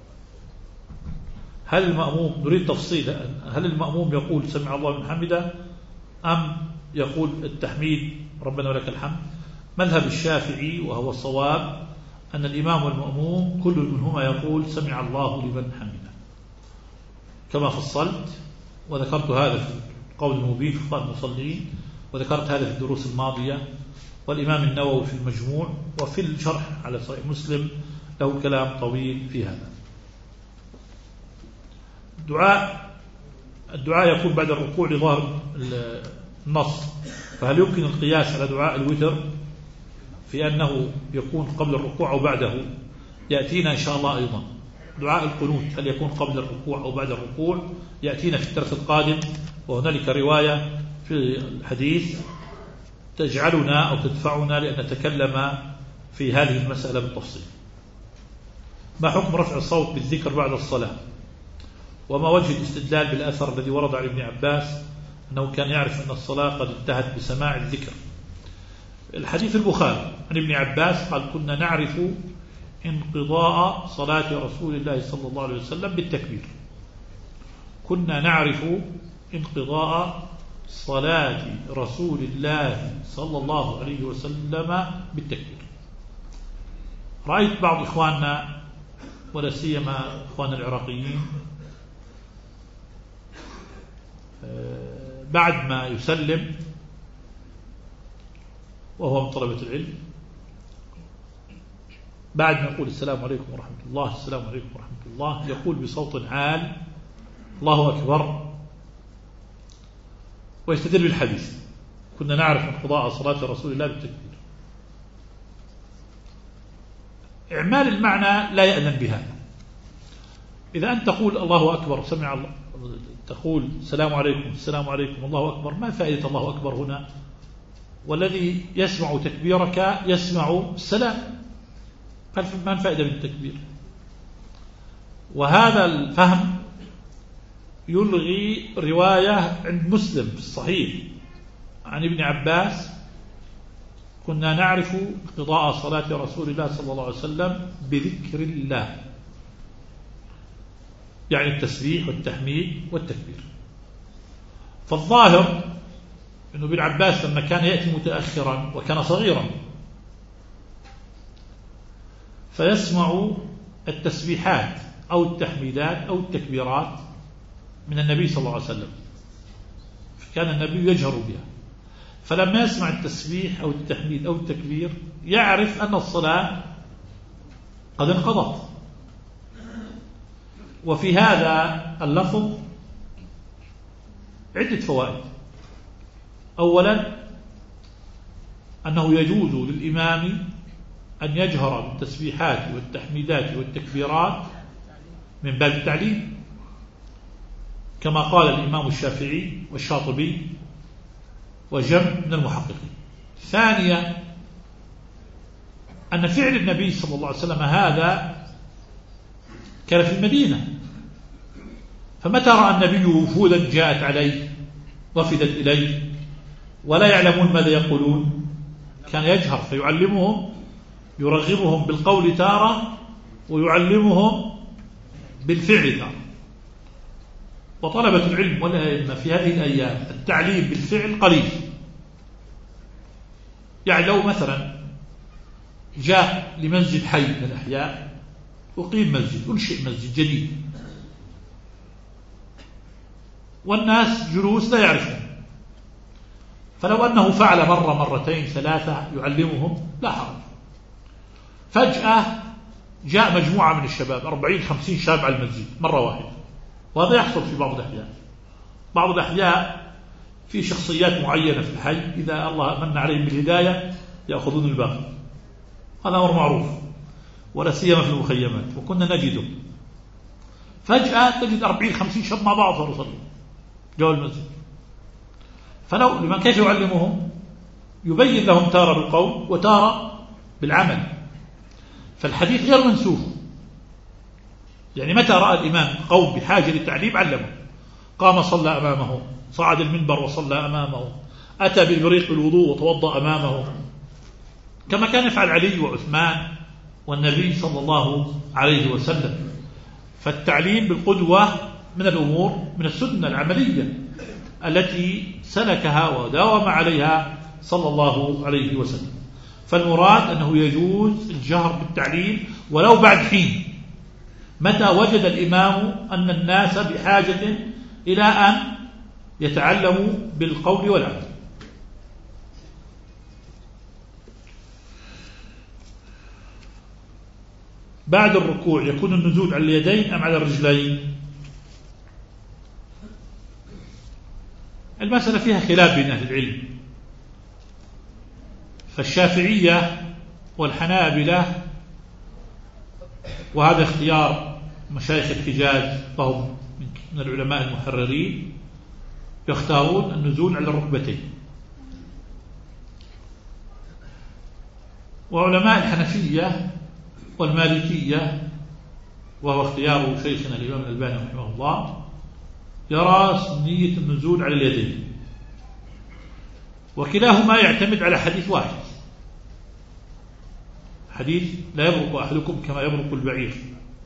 هل المأموم، نريد تفصيل، هل المأموم يقول سمع الله من حمده أم يقول التحميد ربنا ولك الحمد؟ مذهب الشافعي وهو الصواب أن الإمام والمأموم كل منهما يقول سمع الله لمن حمده، كما فصلت وذكرت هذا في قول المبين في خطأ المصلين، وذكرت هذا في الدروس الماضية. والإمام النووي في المجموع وفي الشرح على صحيح مسلم له كلام طويل في هذا. الدعاء الدعاء يكون بعد الركوع لظاهر النص، فهل يمكن القياس على دعاء الوتر في أنه يكون قبل الركوع أو بعده؟ يأتينا إن شاء الله أيضا. دعاء القنوت هل يكون قبل الركوع أو بعد الركوع؟ يأتينا في الدرس القادم، وهنالك رواية في الحديث تجعلنا أو تدفعنا لأن نتكلم في هذه المسألة بالتفصيل. ما حكم رفع الصوت بالذكر بعد الصلاة؟ وما وجه الاستدلال بالأثر الذي ورد عن ابن عباس أنه كان يعرف أن الصلاة قد انتهت بسماع الذكر؟ الحديث البخاري عن ابن عباس قال: كنا نعرف انقضاء صلاة رسول الله صلى الله عليه وسلم بالتكبير. كنا نعرف انقضاء صلاة رسول الله صلى الله عليه وسلم بالتكبير. رأيت بعض إخواننا ولا سيما إخواننا العراقيين بعد ما يسلم وهو من طلبة العلم، بعد ما يقول السلام عليكم ورحمة الله السلام عليكم ورحمة الله، يقول بصوت عال الله أكبر، ويستدل بالحديث كنا نعرف انقضاء صلاة رسول الله بالتكبير. إعمال المعنى لا يأذن بهذا. إذا أنت تقول الله أكبر سمع الله، تقول السلام عليكم السلام عليكم الله أكبر، ما فائدة الله أكبر هنا؟ والذي يسمع تكبيرك يسمع السلام، ما الفائدة من التكبير؟ وهذا الفهم يلغي رواية عند مسلم في الصحيح عن ابن عباس: كنا نعرف انقضاء صلاة رسول الله صلى الله عليه وسلم بذكر الله، يعني التسبيح والتحميد والتكبير. فالظاهر أنه ابن عباس لما كان يأتي متأخرا وكان صغيرا فيسمع التسبيحات أو التحميدات أو التكبيرات من النبي صلى الله عليه وسلم، فكان النبي يجهر بها، فلما يسمع التسبيح أو التحميد أو التكبير يعرف أن الصلاة قد انقضت. وفي هذا اللفظ عدة فوائد. أولا أنه يجوز للإمام أن يجهر بالتسبيحات والتحميدات والتكبيرات من باب التعليم، كما قال الإمام الشافعي والشاطبي وجمع من المحققين. ثانيا أن فعل النبي صلى الله عليه وسلم هذا كان في المدينة، فمتى رأى النبي وفودا جاءت عليه وفدت إليه ولا يعلمون ماذا يقولون كان يجهر فيعلمهم، يرغبهم بالقول تارة ويعلمهم بالفعل تارة. وطلبة العلم والأئمة في هذه الأيام التعليم بالفعل قليل. يعني لو مثلا جاء لمسجد حي من الأحياء أقيم مسجد، أنشئ مسجد جديد والناس جلوس لا يعرفون، فلو أنه فعل مرة مرتين ثلاثة يعلمهم لا حرج. فجأة جاء مجموعة من الشباب أربعين خمسين شاب على المسجد مرة واحدة، وهذا يحصل في بعض الأحياء. بعض الأحياء في شخصيات معينة في الحي إذا الله من عليهم بالهداية يأخذون الباقي، هذا أمر معروف ولا سيما في المخيمات وكنا نجده. فجأة تجد أربعين خمسين شاب مع بعض صاروا يصلوا جو المسجد، فلو لمن كيف يعلمهم؟ يبين لهم تارة بالقول وتارة بالعمل، فالحديث غير منسوخ. يعني متى رأى الإمام قوم بحاجة للتعليم علمه، قام صلى أمامه، صعد المنبر وصلى أمامه، أتى بالبريق بالوضوء وتوضأ أمامه، كما كان يفعل علي وعثمان والنبي صلى الله عليه وسلم. فالتعليم بالقدوة من الأمور من السنة العملية التي سلكها وداوم عليها صلى الله عليه وسلم. فالمراد أنه يجوز الجهر بالتعليم ولو بعد حين، متى وجد الإمام أن الناس بحاجة إلى أن يتعلموا بالقول والعمل. بعد الركوع يكون النزول على اليدين أم على الرجلين؟ المسألة فيها خلاف بين أهل العلم، فالشافعية والحنابلة، وهذا اختيار مشايخ الحجاز وهم من العلماء المحررين، يختارون النزول على الركبتين. وعلماء الحنفية والمالكية، وهو اختيار شيخنا الإمام الألباني رحمه الله، يرى سنية النزول على اليدين، وكلاهما يعتمد على حديث واحد، حديث لا يبرك أحدكم كما يبرك البعير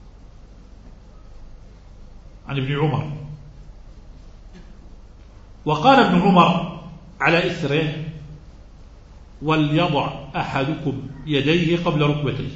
عن ابن عمر. وقال ابن عمر على إثره: وليضع أحدكم يديه قبل ركبتيه،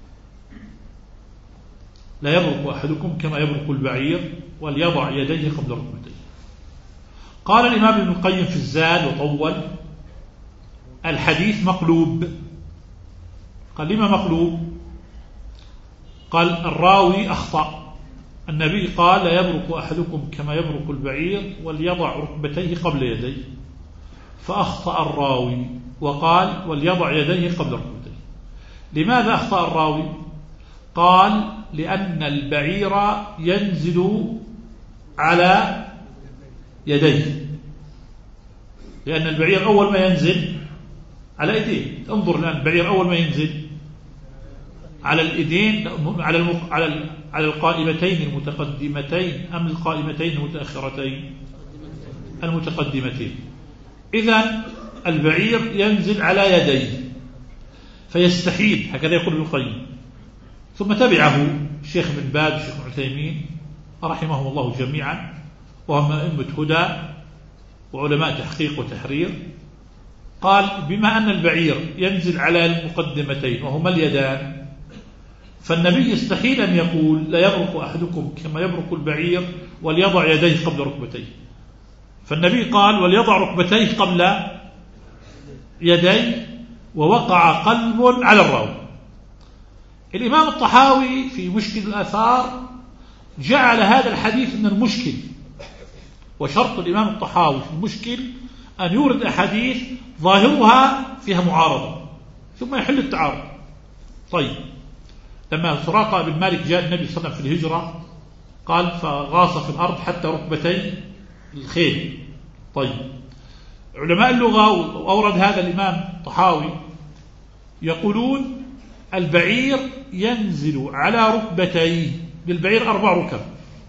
لا يبرك أحدكم كما يبرك البعير، وليضع يديه قبل ركبتيه. قال الإمام ابن القيم في الزاد وطول: الحديث مقلوب. قال: لما مقلوب؟ قال: الراوي أخطأ، النبي قال: لا يبرك أحدكم كما يبرك البعير وليضع ركبتيه قبل يديه، فأخطأ الراوي وقال: وليضع يديه قبل ركبتيه. لماذا أخطأ الراوي؟ قال: لأن البعير ينزل على يديه، لأن البعير أول ما ينزل على يديه. انظر الآن، البعير أول ما ينزل على اليدين، على المق... على ال... على القائمتين المتقدمتين أم القائمتين المتأخرتين؟ المتقدمتين. إذن البعير ينزل على يديه فيستحيل، هكذا يقول ابن القيم. ثم تبعه الشيخ بن باز والشيخ ابن عثيمين رحمهم الله جميعا، وهم أئمة هدى وعلماء تحقيق وتحرير. قال: بما أن البعير ينزل على المقدمتين وهما اليدان، فالنبي يستحيل أن يقول: لا يبرك أحدكم كما يبرك البعير وليضع يديه قبل ركبتيه. فالنبي قال: وليضع ركبتيه قبل يديه، ووقع قلب على الراوي. الإمام الطحاوي في مشكل الآثار جعل هذا الحديث من المشكل، وشرط الإمام الطحاوي في المشكل أن يورد أحاديث ظاهرها فيها معارضة ثم يحل التعارض. طيب، لما سراقة بن مالك جاء النبي صلى الله عليه وسلم في الهجرة قال: فغاص في الأرض حتى ركبتي الخيل. طيب، علماء اللغة وأورد هذا الإمام الطحاوي يقولون البعير ينزل على ركبتيه. للبعير أربع ركب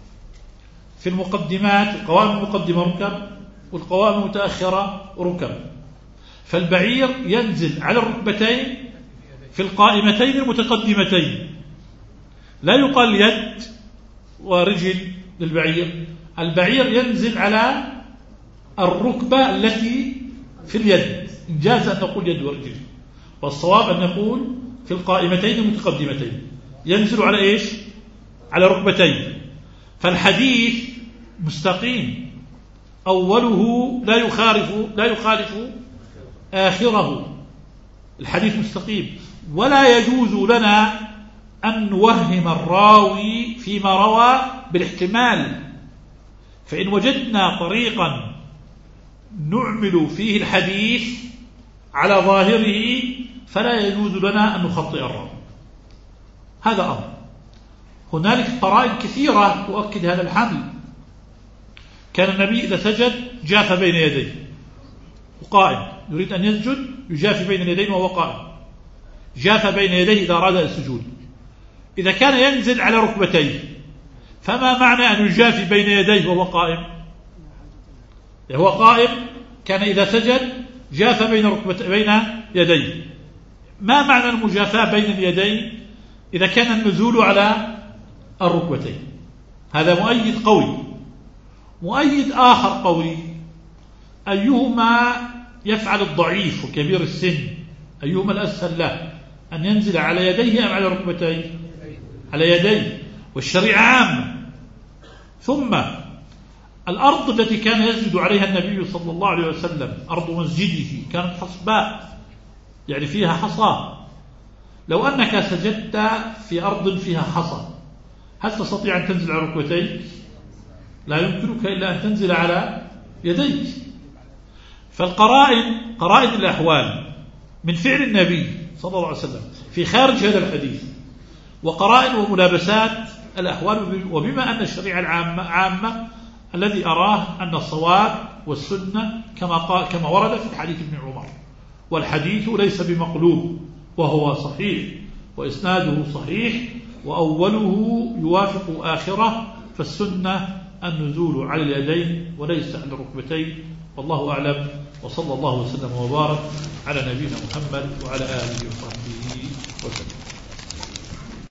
في المقدمات، القوائم المقدمة ركب والقوائم المتأخرة ركب. فالبعير ينزل على الركبتين في القائمتين المتقدمتين. لا يقال يد ورجل للبعير، البعير ينزل على الركبة التي في اليد، إن جاز أن نقول يد ورجل، والصواب أن نقول في القائمتين المتقدمتين ينزل على إيش؟ على ركبتين. فالحديث مستقيم، أوله لا يخالف لا يخالف آخره. الحديث مستقيم، ولا يجوز لنا أن نوهم الراوي فيما روى بالاحتمال. فإن وجدنا طريقا نعمل فيه الحديث على ظاهره فلا يجوز لنا أن نخطئ الراوي. هذا أمر. هنالك قرائن كثيرة تؤكد هذا الحمل. كان النبي إذا سجد جاف بين يديه وقائم، يريد أن يسجد يجاف بين اليدين وهو قائم، جاف بين يديه إذا أراد السجود. إذا كان ينزل على ركبتيه فما معنى أن يجاف بين يديه وهو قائم؟ هو قائم كان إذا سجد جاف بين ركبتيه بين يديه. ما معنى المجافاة بين اليدين إذا كان النزول على الركبتين؟ هذا مؤيد قوي. مؤيد آخر قوي، أيهما يفعل الضعيف وكبير السن؟ أيهما الأسهل له، أن ينزل على يديه أم على ركبتيه؟ على يديه، والشريعة عامة. ثم الأرض التي كان يسجد عليها النبي صلى الله عليه وسلم أرض مسجده كانت حصباء، يعني فيها حصى. لو أنك سجدت في أرض فيها حصى هل تستطيع أن تنزل على ركبتيك؟ لا يمكنك إلا أن تنزل على يديك. فالقرائن قرائن الأحوال من فعل النبي صلى الله عليه وسلم في خارج هذا الحديث، وقرائن وملابسات الأحوال، وبما أن الشريعة العامة عامة الذي أراه أن الصواب والسنة كما قال كما ورد في حديث ابن عمر. والحديث ليس بمقلوب، وهو صحيح وإسناده صحيح، وأوله يوافق آخره، فالسنة النزول على اليدين وليس على الركبتين. والله أعلم، وصلى الله وسلم وبارك على نبينا محمد وعلى آله وصحبه وسلم.